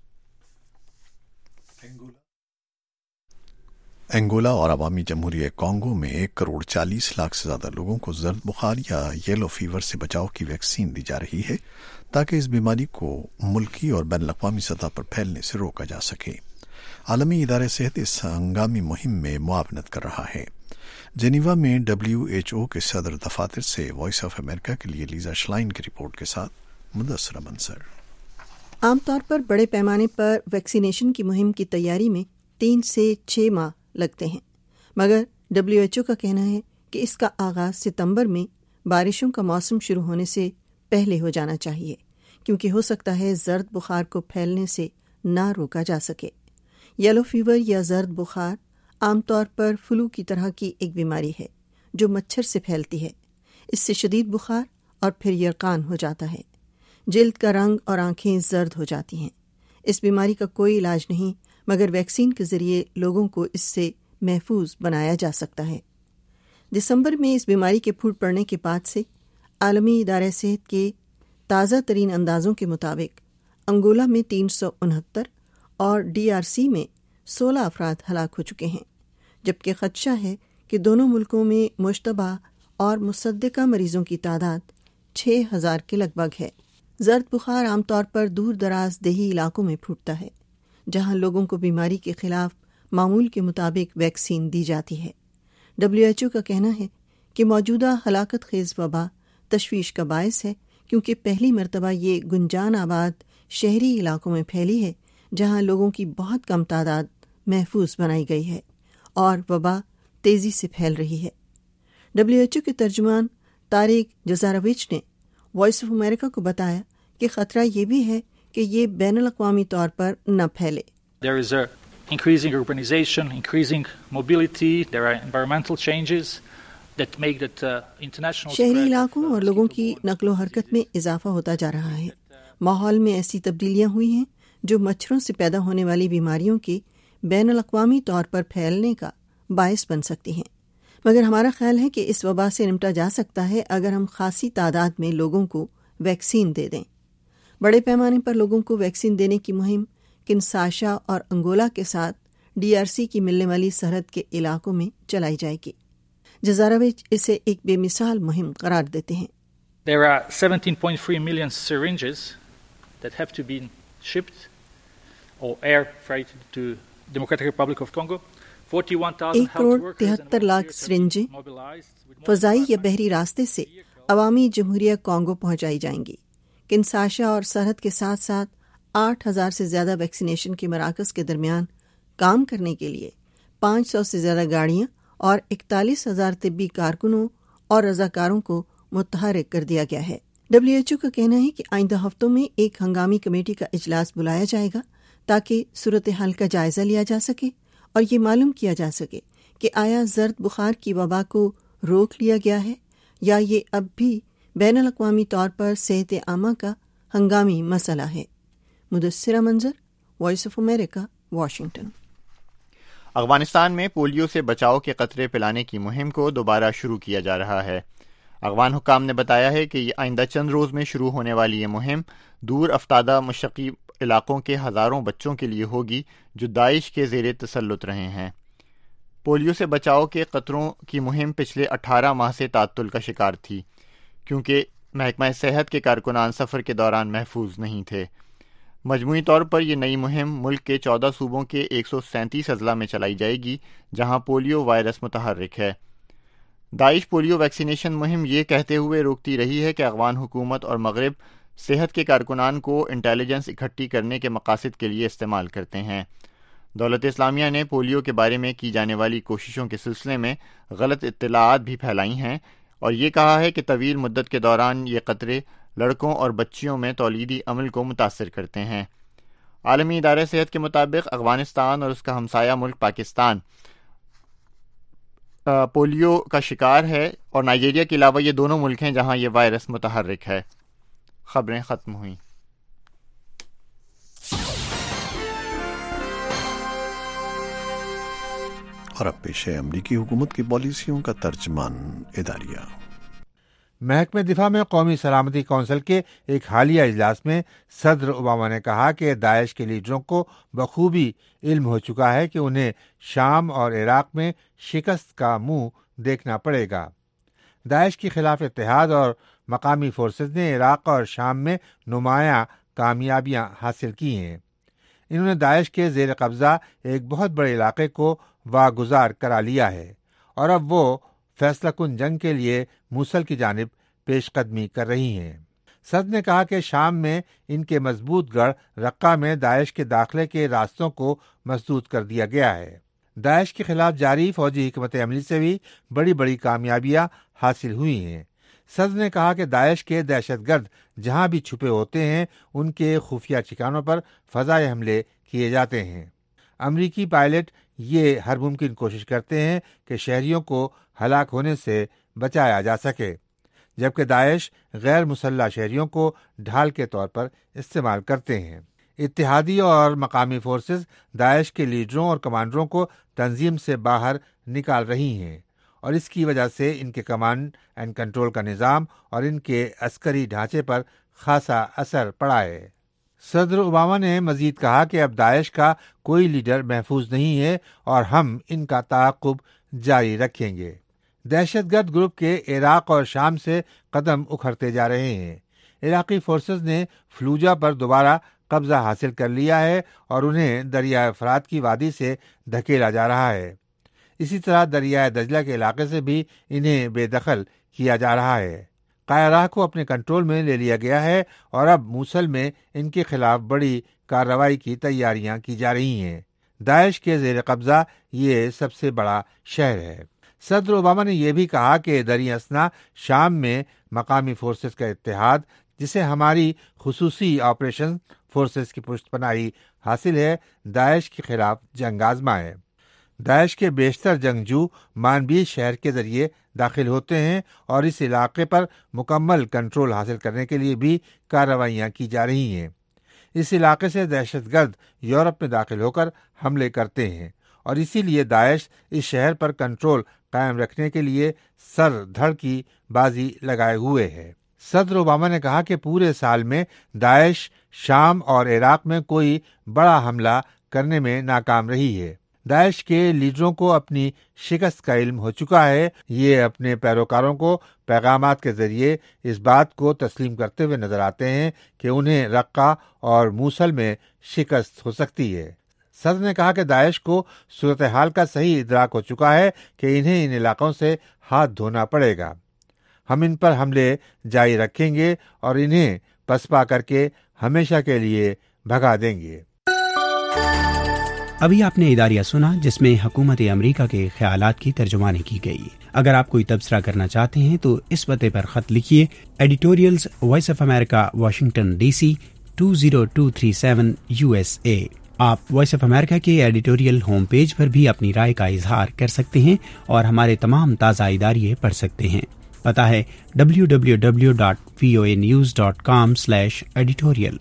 [SPEAKER 1] अंगोला और अवामी जमहूरिया कॉन्गो में 1,40,00,000 से ज़्यादा लोगों को जर्द बुखार या येलो फीवर से बचाव की वैक्सीन दी जा रही है ताकि इस बीमारी को मुल्की और बैन अवी सतह पर फैलने से रोका जा सके। आलमी इदारे सेहत इस हंगामी मुहिम में मुआवनत कर रहा है। जेनीवा में WHO के सदर दफातर से वॉइस ऑफ अमेरिका के लिए लीजा श्लाइन की रिपोर्ट के साथ मुदस्सिरा मंसर।
[SPEAKER 8] आमतौर पर बड़े पैमाने पर वैक्सीनेशन की मुहिम की तैयारी में 3 से 6 माह लगते हैं, मगर WHO का कहना है कि इसका आगाज सितंबर में बारिशों का मौसम शुरू होने से पहले हो जाना चाहिए, क्योंकि हो सकता है जर्द बुखार को फैलने से ना रोका जा सके। येलो फीवर या जर्द बुखार आमतौर पर फ्लू की तरह की एक बीमारी है जो मच्छर से फैलती है। इससे शदीद बुखार और फिर यरकान हो जाता है। जिल्द का रंग और आंखें जर्द हो जाती हैं। इस बीमारी का कोई इलाज नहीं, मगर वैक्सीन के जरिए लोगों को इससे महफूज बनाया जा सकता है। दिसंबर में इस बीमारी के फूट पड़ने के बाद से आलमी इदारे सेहत के ताज़ा तरीन अंदाज़ों के मुताबिक अंगोला में 369 और DRC में 16 अफराद हलाक हो चुके हैं, जबकि खदशा है कि दोनों मुल्कों में मुश्तबा और मुसद्दिका मरीजों की तादाद 6,000 के लगभग है। जर्द बुखार आमतौर पर दूर दराज देही इलाकों में फूटता है, जहां लोगों को बीमारी के खिलाफ मामूल के मुताबिक वैक्सीन दी जाती है। WHO का कहना है कि मौजूदा हलाकत खेज वबा तशवीश का बायस है, क्योंकि पहली मरतबा ये गुंजान आबाद शहरी इलाकों में फैली है, जहां लोगों की बहुत कम तादाद महफूज बनाई गई है और वबा तेजी से फैल रही है। WHO के तर्जुमान तारिक जजारविच ने वॉइस ऑफ अमेरिका को बताया कि खतरा ये भी है कि ये बैनुल अक़वामी तौर पर न फैले।
[SPEAKER 18] There is a increasing urbanization, increasing mobility, there are environmental changes that make that international
[SPEAKER 8] शहरी इलाकों और लोगों की नकलो हरकत में इजाफा होता जा रहा है। माहौल में ऐसी तब्दीलियां हुई हैं जो मच्छरों से पैदा होने वाली बीमारियों के बैनुल अक़वामी तौर पर फैलने का बायस बन सकती हैं, मगर हमारा ख्याल है कि इस वबा से निपटा जा सकता है अगर हम खासी तादाद में लोगों को वैक्सीन दे दें। बड़े पैमाने पर लोगों को वैक्सीन देने की मुहिम किन्साशा और अंगोला के साथ DRC की मिलने वाली सरहद के इलाकों में चलाई जाएगी। जजारविच इसे एक बेमिसाल मुहिम करार देते हैं।
[SPEAKER 18] There are 17.3 million syringes that have to be shipped or air freighted to Democratic Republic of Congo.
[SPEAKER 8] 1,73,00,000 सिरिंजें फजाई या बहरी रास्ते से अवामी जमहूरिया कॉन्गो पहुंचाई जाएंगी। किन्साशा और सरहद के साथ साथ 8,000 سے زیادہ ویکسینیشن کے مراکز کے درمیان کام کرنے کے لیے 500 سے زیادہ گاڑیاں اور 41,000 طبی کارکنوں اور رضاکاروں کو متحرک کر دیا گیا ہے۔ WHO کا کہنا ہے کہ آئندہ ہفتوں میں ایک ہنگامی کمیٹی کا اجلاس بلایا جائے گا تاکہ صورتحال کا جائزہ لیا جا سکے اور یہ معلوم کیا جا سکے کہ آیا زرد بخار کی وبا کو روک لیا گیا ہے یا یہ اب بھی بین الاقوامی طور پر صحت عامہ کا ہنگامی مسئلہ ہے۔ Mudassira Manzar, voice of America, Washington.
[SPEAKER 7] Afghanistan میں پولیو سے بچاؤ کے قطرے پلانے کی مہم کو دوبارہ شروع کیا جا رہا ہے۔ افغان حکام نے بتایا ہے کہ آئندہ چند روز میں شروع ہونے والی یہ مہم دور افتادہ مشرقی علاقوں کے ہزاروں بچوں کے لیے ہوگی جو داعش کے زیر تسلط رہے ہیں۔ پولیو سے بچاؤ کے قطروں کی مہم پچھلے 18 ماہ سے تعطل کا شکار تھی کیونکہ محکمہ صحت کے کارکنان سفر کے دوران محفوظ نہیں تھے۔ مجموعی طور پر یہ نئی مہم ملک کے 14 صوبوں کے 137 اضلاع میں چلائی جائے گی جہاں پولیو وائرس متحرک ہے۔ داعش پولیو ویکسینیشن مہم یہ کہتے ہوئے روکتی رہی ہے کہ افغان حکومت اور مغرب صحت کے کارکنان کو انٹیلیجنس اکٹھی کرنے کے مقاصد کے لیے استعمال کرتے ہیں۔ دولت اسلامیہ نے پولیو کے بارے میں کی جانے والی کوششوں کے سلسلے میں غلط اطلاعات بھی پھیلائی ہیں اور یہ کہا ہے کہ طویل مدت کے دوران یہ قطرے لڑکوں اور بچیوں میں تولیدی عمل کو متاثر کرتے ہیں۔ عالمی ادارہ صحت کے مطابق افغانستان اور اس کا ہمسایہ ملک پاکستان پولیو کا شکار ہے اور نائجیریا کے علاوہ یہ دونوں ملک ہیں جہاں یہ وائرس متحرک ہے۔ خبریں ختم ہوئیں۔
[SPEAKER 1] اور اب پیش ہے امریکی حکومت کی پالیسیوں کا ترجمان اداریہ۔
[SPEAKER 19] محکمہ دفاع میں قومی سلامتی کونسل کے ایک حالیہ اجلاس میں صدر اوباما نے کہا کہ داعش کے لیڈروں کو بخوبی علم ہو چکا ہے کہ انہیں شام اور عراق میں شکست کا منہ دیکھنا پڑے گا۔ داعش کے خلاف اتحاد اور مقامی فورسز نے عراق اور شام میں نمایاں کامیابیاں حاصل کی ہیں۔ انہوں نے داعش کے زیر قبضہ ایک بہت بڑے علاقے کو واگزار کرا لیا ہے اور اب وہ فیصلہ کن جنگ کے لیے موصل کی جانب پیش قدمی کر رہی ہیں۔ صدر نے کہا کہ شام میں ان کے مضبوط گڑھ رقہ میں داعش کے داخلے کے راستوں کو مسدود کر دیا گیا ہے۔ داعش کے خلاف جاری فوجی حکمت عملی سے بھی بڑی بڑی کامیابیاں حاصل ہوئی ہیں۔ صدر نے کہا کہ داعش کے دہشت گرد جہاں بھی چھپے ہوتے ہیں ان کے خفیہ ٹھکانوں پر فضائی حملے کیے جاتے ہیں۔ امریکی پائلٹ یہ ہر ممکن کوشش کرتے ہیں کہ شہریوں کو ہلاک ہونے سے بچایا جا سکے، جبکہ داعش غیر مسلح شہریوں کو ڈھال کے طور پر استعمال کرتے ہیں۔ اتحادی اور مقامی فورسز داعش کے لیڈروں اور کمانڈروں کو تنظیم سے باہر نکال رہی ہیں اور اس کی وجہ سے ان کے کمانڈ اینڈ کنٹرول کا نظام اور ان کے عسکری ڈھانچے پر خاصا اثر پڑا ہے۔ صدر اوباما نے مزید کہا کہ اب داعش کا کوئی لیڈر محفوظ نہیں ہے اور ہم ان کا تعاقب جاری رکھیں گے۔ دہشت گرد گروپ کے عراق اور شام سے قدم اکھڑتے جا رہے ہیں۔ عراقی فورسز نے فلوجہ پر دوبارہ قبضہ حاصل کر لیا ہے اور انہیں دریائے فرات کی وادی سے دھکیلا جا رہا ہے۔ اسی طرح دریائے دجلہ کے علاقے سے بھی انہیں بے دخل کیا جا رہا ہے۔ قاہرہ کو اپنے کنٹرول میں لے لیا گیا ہے اور اب موصل میں ان کے خلاف بڑی کارروائی کی تیاریاں کی جا رہی ہیں۔ داعش کے زیر قبضہ یہ سب سے بڑا شہر ہے۔ صدر اوباما نے یہ بھی کہا کہ دریں اثنا شام میں مقامی فورسز کا اتحاد، جسے ہماری خصوصی آپریشن فورسز کی پشت پناہی حاصل ہے، داعش کے خلاف جنگ آزما ہے۔ داعش کے بیشتر جنگجو مانبی شہر کے ذریعے داخل ہوتے ہیں اور اس علاقے پر مکمل کنٹرول حاصل کرنے کے لیے بھی کارروائیاں کی جا رہی ہیں۔ اس علاقے سے دہشت گرد یورپ میں داخل ہو کر حملے کرتے ہیں اور اسی لیے داعش اس شہر پر کنٹرول قائم رکھنے کے لیے سر دھڑ کی بازی لگائے ہوئے ہے۔ صدر اوباما نے کہا کہ پورے سال میں داعش شام اور عراق میں کوئی بڑا حملہ کرنے میں ناکام رہی ہے۔ داعش کے لیڈروں کو اپنی شکست کا علم ہو چکا ہے۔ یہ اپنے پیروکاروں کو پیغامات کے ذریعے اس بات کو تسلیم کرتے ہوئے نظر آتے ہیں کہ انہیں رقہ اور موصل میں شکست ہو سکتی ہے۔ صدر نے کہا کہ داعش کو صورتحال کا صحیح ادراک ہو چکا ہے کہ انہیں ان علاقوں سے ہاتھ دھونا پڑے گا۔ ہم ان پر حملے جاری رکھیں گے اور انہیں پسپا کر کے ہمیشہ کے لیے भगा देंगे।
[SPEAKER 20] अभी आपने इदारिया सुना जिसमें हुकूमत अमरीका के ख्यालात की तर्जुमानी की गई। अगर आप कोई तबसरा करना चाहते हैं तो इस पते पर खत लिखिए, editorials, voice of America, Washington DC 20237 USA। आप वॉइस ऑफ अमेरिका के एडिटोरियल होम पेज पर भी अपनी राय का इजहार कर सकते हैं और हमारे तमाम ताज़ा इदारिये पढ़ सकते हैं। पता है www.voanews.com/editorial।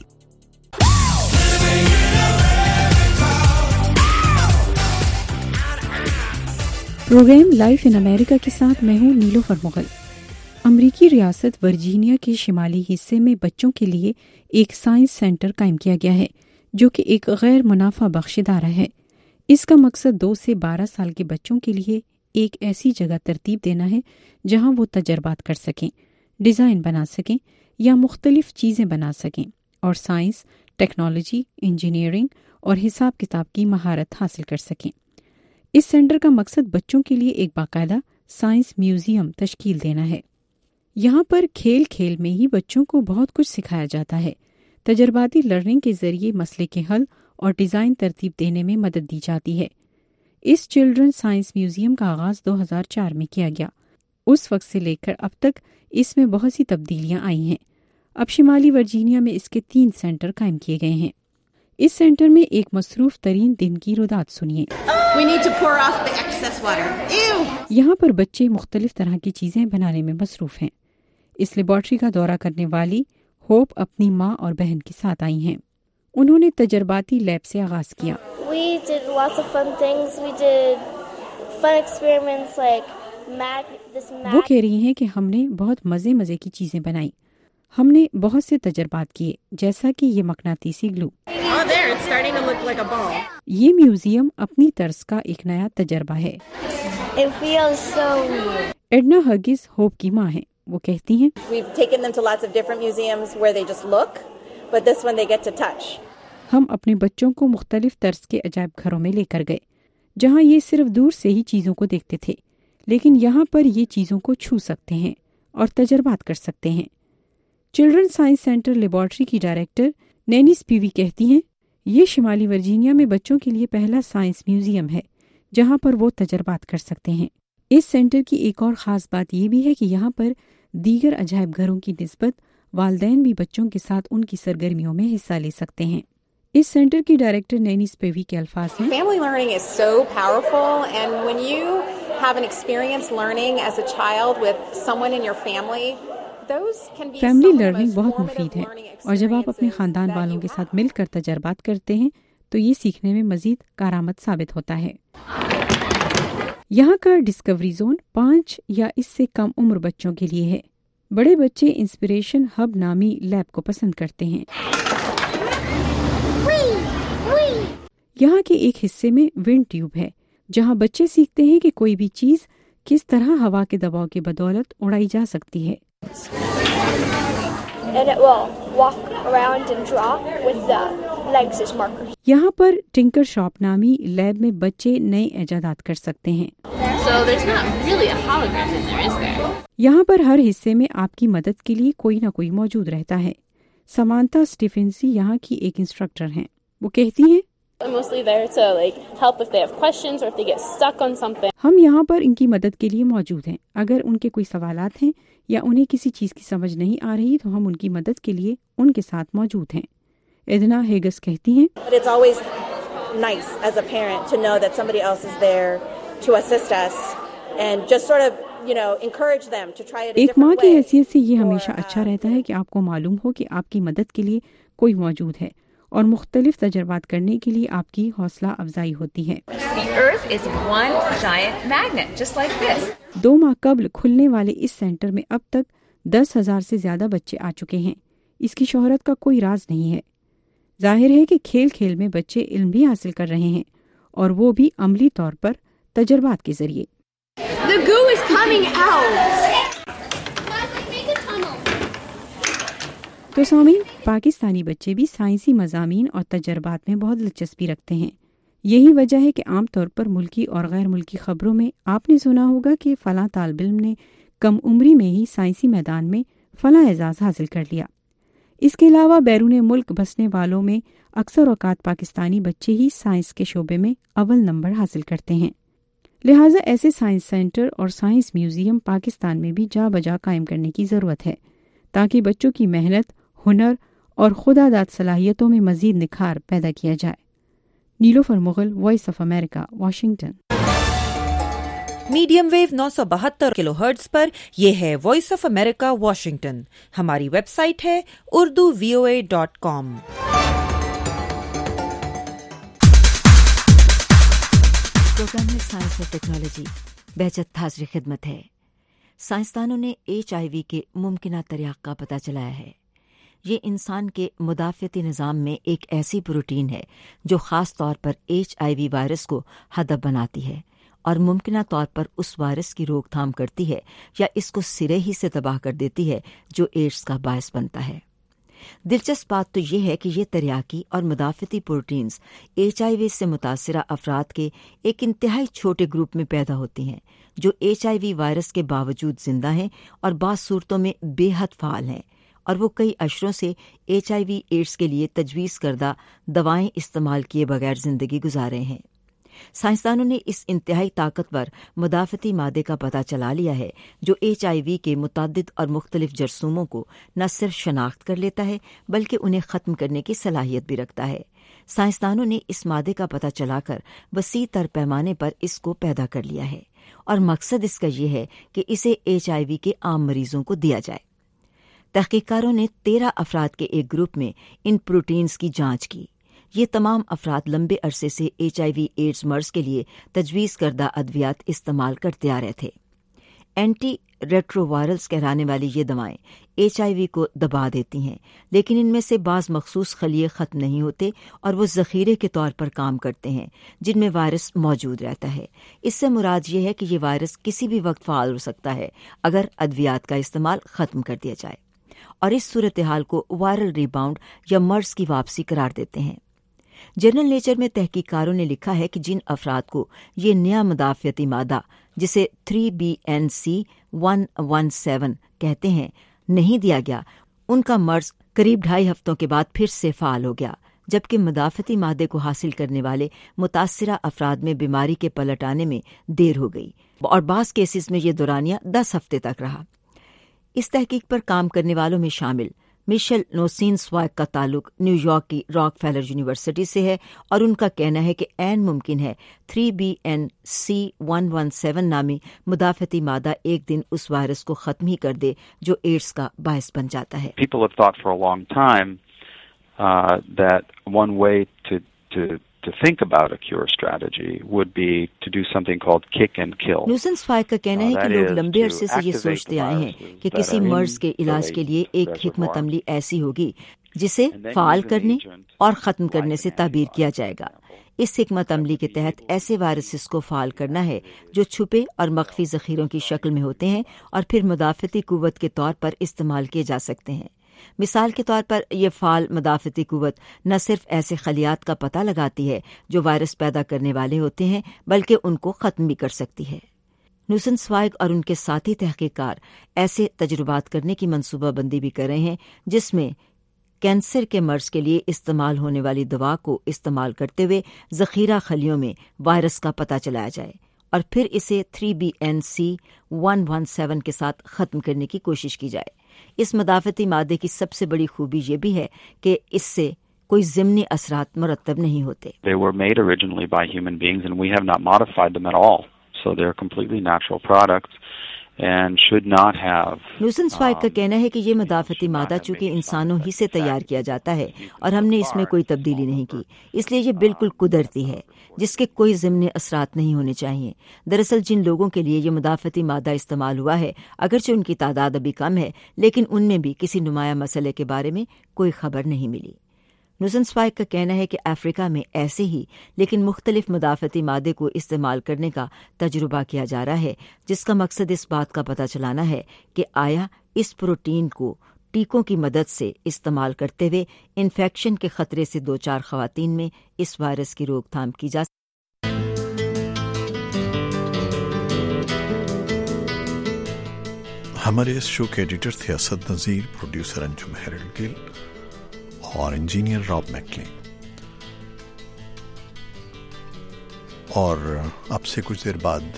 [SPEAKER 11] Programme life in America के साथ मैं हूँ नीलोफर मुगल। अमरीकी रियासत वर्जीनिया के शिमाली हिस्से में बच्चों के लिए एक साइंस सेंटर कायम किया गया है जो कि एक गैर मुनाफा बख्श इदारा है। इसका मकसद 2 से 12 साल के बच्चों के लिए एक ऐसी जगह तरतीब देना है जहां वो तजर्बात कर सकें, डिज़ाइन बना सकें या मुख्तलिफ चीज़ें बना सकें और साइंस, टेक्नोलॉजी, इंजीनियरिंग और हिसाब किताब की महारत हासिल कर सकें। इस सेंटर का मकसद बच्चों के लिए एक बाकायदा साइंस म्यूजियम तश्कील देना है। यहाँ पर खेल खेल में ही बच्चों को बहुत कुछ सिखाया जाता है। तजर्बाती लर्निंग के जरिए मसले के हल और डिज़ाइन तरतीब देने में मदद दी जाती है। इस चिल्ड्रन साइंस म्यूजियम का आगाज़ 2004 में किया गया। उस वक्त से लेकर अब तक इसमें बहुत सी तब्दीलियां आई हैं। अब शिमाली वर्जीनिया में इसके 3 सेंटर कायम किए गए हैं। इस सेंटर में एक मसरूफ तरीन दिन की रुदात सुनिए। यहाँ पर बच्चे मुख्तलिफ तरह की चीज़ें बनाने में मसरूफ हैं। इस लेबॉर्ट्री का दौरा करने वाली होप अपनी माँ और बहन के साथ आई हैं। उन्होंने तजर्बाती लैब से आगाज किया। वो कह रही हैं कि हमने बहुत मजे की चीजें बनाई। हमने बहुत से तजर्बात किए, जैसा कि ये मकनातीसी ग्लू। ये म्यूजियम अपनी तर्ज का एक नया तजर्बा है। एडना हगिस होप की माँ है। वो कहती हैं, हम अपने बच्चों को मुख्तलिफ तर्ज के अजायब घरों में लेकर गए जहाँ ये सिर्फ दूर से ही चीज़ों को देखते थे, लेकिन यहाँ पर ये चीज़ों को छू सकते हैं और तजर्बात कर सकते हैं। चिल्ड्रन साइंस सेंटर लेबॉर्ट्री की डायरेक्टर नैनी स्पीवी कहती हैं, ये शिमाली वर्जीनिया में बच्चों के लिए पहला साइंस म्यूजियम है जहाँ पर वो तजर्बात कर सकते हैं। इस सेंटर की एक और ख़ास बात ये भी है कि यहाँ पर दीगर अजायब घरों की निस्बत वालदैन भी बच्चों के साथ उनकी सरगर्मियों में हिस्सा ले सकते हैं। इस सेंटर की डायरेक्टर नैनी स्पेवी के अल्फाज हैं,
[SPEAKER 21] Family learning is so powerful, and when you have an experience learning as a child with someone in your family, those can be
[SPEAKER 11] family learning बहुत मुफीद है और जब आप अपने खानदान वालों के साथ मिलकर तजर्बात करते हैं तो ये सीखने में मजीद कारआमद साबित होता है। यहाँ का डिस्कवरी जोन 5 या इससे कम उम्र बच्चों के लिए है। बड़े बच्चे इंस्पिरेशन हब नामी लैब को पसंद करते हैं। यहाँ के एक हिस्से में विंड ट्यूब है जहाँ बच्चे सीखते हैं कि कोई भी चीज किस तरह हवा के दबाव की बदौलत उड़ाई जा सकती है। यहाँ पर टिंकर शॉप नामी लैब में बच्चे नए इजादात कर सकते हैं। यहाँ पर हर हिस्से में आपकी मदद के लिए कोई न कोई मौजूद रहता है। समांता स्टीफेंसी यहाँ की एक इंस्ट्रक्टर हैं। वो कहती हैं, हम यहाँ पर इनकी मदद के लिए मौजूद हैं। अगर उनके कोई सवालात हैं या उन्हें किसी चीज की समझ नहीं आ रही तो हम उनकी मदद के लिए उनके साथ मौजूद हैं। एडना हेगस कहती हैं, एक माँ की हैसियत से ये हमेशा अच्छा रहता है कि आपको मालूम हो कि आपकी मदद के लिए कोई मौजूद है और मुख्तलिफ तजर्बात करने के लिए आपकी हौसला अफजाई होती है। 2 माह कबल खुलने वाले इस सेंटर में अब तक 10,000 से ज्यादा बच्चे आ चुके हैं। इसकी शोहरत का कोई राज नहीं है। जाहिर है कि खेल खेल में बच्चे इल्म भी हासिल कर रहे हैं और वो भी अमली तौर पर तजर्बात के जरिए। तो सामीन, पाकिस्तानी बच्चे भी साइंसी मज़ामीन और तजर्बात में बहुत दिलचस्पी रखते हैं। यही वजह है कि आम तौर पर मुल्की और गैर मुल्की खबरों में आपने सुना होगा कि फ़लाँ तालिब इल्म ने कम उम्री में ही साइंसी मैदान में फ़लाँ एजाज़ हासिल कर लिया।
[SPEAKER 6] اس کے علاوہ بیرون ملک بسنے والوں میں اکثر اوقات پاکستانی بچے ہی سائنس کے شعبے میں اول نمبر حاصل کرتے ہیں، لہٰذا ایسے سائنس سینٹر اور سائنس میوزیم پاکستان میں بھی جا بجا قائم کرنے کی ضرورت ہے تاکہ بچوں کی محنت، ہنر اور خودداد صلاحیتوں میں مزید نکھار پیدا کیا جائے۔ Nilofar Mughal, voice of America, Washington.
[SPEAKER 22] Medium wave 972 kilohertz پر یہ ہے وائس آف امریکہ واشنگٹن۔ ہماری ویب سائٹ ہے urduvoa.com۔
[SPEAKER 23] پروگرام میں سائنس اور ٹیکنالوجی بہجت حاضر خدمت ہے۔ سائنسدانوں نے HIV کے ممکنہ طریق کا پتہ چلایا ہے۔ یہ انسان کے مدافعتی نظام میں ایک ایسی پروٹین ہے جو خاص طور پر HIV وائرس کو ہدف بناتی ہے اور ممکنہ طور پر اس وائرس کی روک تھام کرتی ہے یا اس کو سرے ہی سے تباہ کر دیتی ہے جو ایڈز کا باعث بنتا ہے۔ دلچسپ بات تو یہ ہے کہ یہ تریاکی اور مدافعتی پروٹینز HIV سے متاثرہ افراد کے ایک انتہائی چھوٹے گروپ میں پیدا ہوتی ہیں جو HIV وائرس کے باوجود زندہ ہیں اور بعض صورتوں میں بے حد فعال ہیں، اور وہ کئی اشروں سے HIV ایڈز کے لیے تجویز کردہ دوائیں استعمال کیے بغیر زندگی گزار رہے ہیں۔ سائنسدانوں نے اس انتہائی طاقتور مدافعتی مادے کا پتہ چلا لیا ہے جو HIV کے متعدد اور مختلف جرثوموں کو نہ صرف شناخت کر لیتا ہے بلکہ انہیں ختم کرنے کی صلاحیت بھی رکھتا ہے۔ سائنسدانوں نے اس مادے کا پتہ چلا کر وسیع تر پیمانے پر اس کو پیدا کر لیا ہے، اور مقصد اس کا یہ ہے کہ اسے HIV کے عام مریضوں کو دیا جائے۔ تحقیقکاروں نے 13 افراد کے ایک گروپ میں ان پروٹینز کی جانچ کی۔ یہ تمام افراد لمبے عرصے سے HIV ایڈز مرض کے لیے تجویز کردہ ادویات استعمال کرتے آ رہے تھے۔ اینٹی ریٹرووائرلز کہلانے والی یہ دوائیں HIV کو دبا دیتی ہیں، لیکن ان میں سے بعض مخصوص خلیے ختم نہیں ہوتے اور وہ ذخیرے کے طور پر کام کرتے ہیں جن میں وائرس موجود رہتا ہے۔ اس سے مراد یہ ہے کہ یہ وائرس کسی بھی وقت فعال ہو سکتا ہے اگر ادویات کا استعمال ختم کر دیا جائے، اور اس صورتحال کو وائرل ریباؤنڈ یا مرض کی واپسی قرار دیتے ہیں۔ جرنل نیچر میں تحقیقکاروں نے لکھا ہے کہ جن افراد کو یہ نیا مدافعتی مادہ جسے 3BNC117 کہتے ہیں نہیں دیا گیا، ان کا مرض قریب 2.5 ہفتوں کے بعد پھر سے فعال ہو گیا، جبکہ مدافعتی مادے کو حاصل کرنے والے متاثرہ افراد میں بیماری کے پلٹ آنے میں دیر ہو گئی، اور بعض کیسز میں یہ دورانیہ 10 ہفتے تک رہا۔ اس تحقیق پر کام کرنے والوں میں شامل مشیل نوسینسوائگ کا تعلق نیو یارک کی راک فیلر یونیورسٹی سے ہے، اور ان کا کہنا ہے کہ عین ممکن ہے 3BNC117 نامی مدافعتی مادہ ایک دن اس وائرس کو ختم ہی کر دے جو ایڈز کا باعث بن جاتا ہے۔
[SPEAKER 24] People have thought for a long time that one way to think about a cure strategy would be to do something called kick and kill.
[SPEAKER 23] نوسینسوائگ کا کہنا ہے کہ لوگ لمبے عرصے سے یہ سوچتے آئے ہیں کہ کسی مرض کے علاج کے لیے ایک حکمت عملی ایسی ہوگی جسے فعال کرنے اور ختم کرنے سے تعبیر کیا جائے گا۔ اس حکمت عملی کے تحت ایسے وائرسز کو فعال کرنا ہے جو چھپے اور مخفی ذخیروں کی شکل میں ہوتے ہیں اور پھر مدافعتی قوت کے طور پر استعمال کیے جا سکتے ہیں۔ مثال کے طور پر یہ فعال مدافعتی قوت نہ صرف ایسے خلیات کا پتہ لگاتی ہے جو وائرس پیدا کرنے والے ہوتے ہیں بلکہ ان کو ختم بھی کر سکتی ہے۔ نوسینسوائگ اور ان کے ساتھی تحقیقکار ایسے تجربات کرنے کی منصوبہ بندی بھی کر رہے ہیں جس میں کینسر کے مرض کے لیے استعمال ہونے والی دوا کو استعمال کرتے ہوئے ذخیرہ خلیوں میں وائرس کا پتہ چلایا جائے اور پھر اسے 3BNC117 کے ساتھ ختم کرنے کی کوشش کی جائے۔ اس مدافعتی مادے کی سب سے بڑی خوبی یہ بھی ہے کہ اس سے کوئی ضمنی اثرات مرتب نہیں ہوتے۔
[SPEAKER 24] They were made originally by human beings and we have not modified them at all. So they're completely natural products and should not have.
[SPEAKER 23] نوسینسوائگ کا کہنا ہے کہ یہ مدافعتی مادہ چونکہ انسانوں ہی سے تیار کیا جاتا ہے اور ہم نے اس میں کوئی تبدیلی نہیں کی، اس لیے یہ بالکل قدرتی ہے جس کے کوئی ضمنی اثرات نہیں ہونے چاہیے۔ دراصل جن لوگوں کے لیے یہ مدافعتی مادہ استعمال ہوا ہے اگرچہ ان کی تعداد ابھی کم ہے لیکن ان میں بھی کسی نمایاں مسئلے کے بارے میں کوئی خبر نہیں ملی۔ نوسینسوائگ کا کہنا ہے کہ افریقہ میں ایسے ہی لیکن مختلف مدافعتی مادے کو استعمال کرنے کا تجربہ کیا جا رہا ہے جس کا مقصد اس بات کا پتہ چلانا ہے کہ آیا اس پروٹین کو ٹیکوں کی مدد سے استعمال کرتے ہوئے انفیکشن کے خطرے سے دوچار خواتین میں اس وائرس کی روک تھام کی جا سکتی۔
[SPEAKER 1] ہمارے اس شو کے ایڈیٹر تھے اسد نذیر، پروڈیوسر انجم ہیرلڈ گل، اور انجینئر راب میکلین. اور اب سے کچھ دیر بعد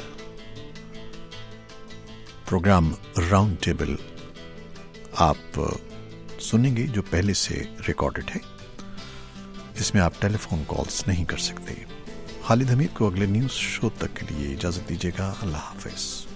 [SPEAKER 1] پروگرام راؤنڈ ٹیبل آپ سنیں گے جو پہلے سے ریکارڈڈ ہے. اس میں آپ ٹیلی فون کالز نہیں کر سکتے. خالد حمید کو اگلے نیوز شو تک کے لیے اجازت دیجیے گا. اللہ حافظ.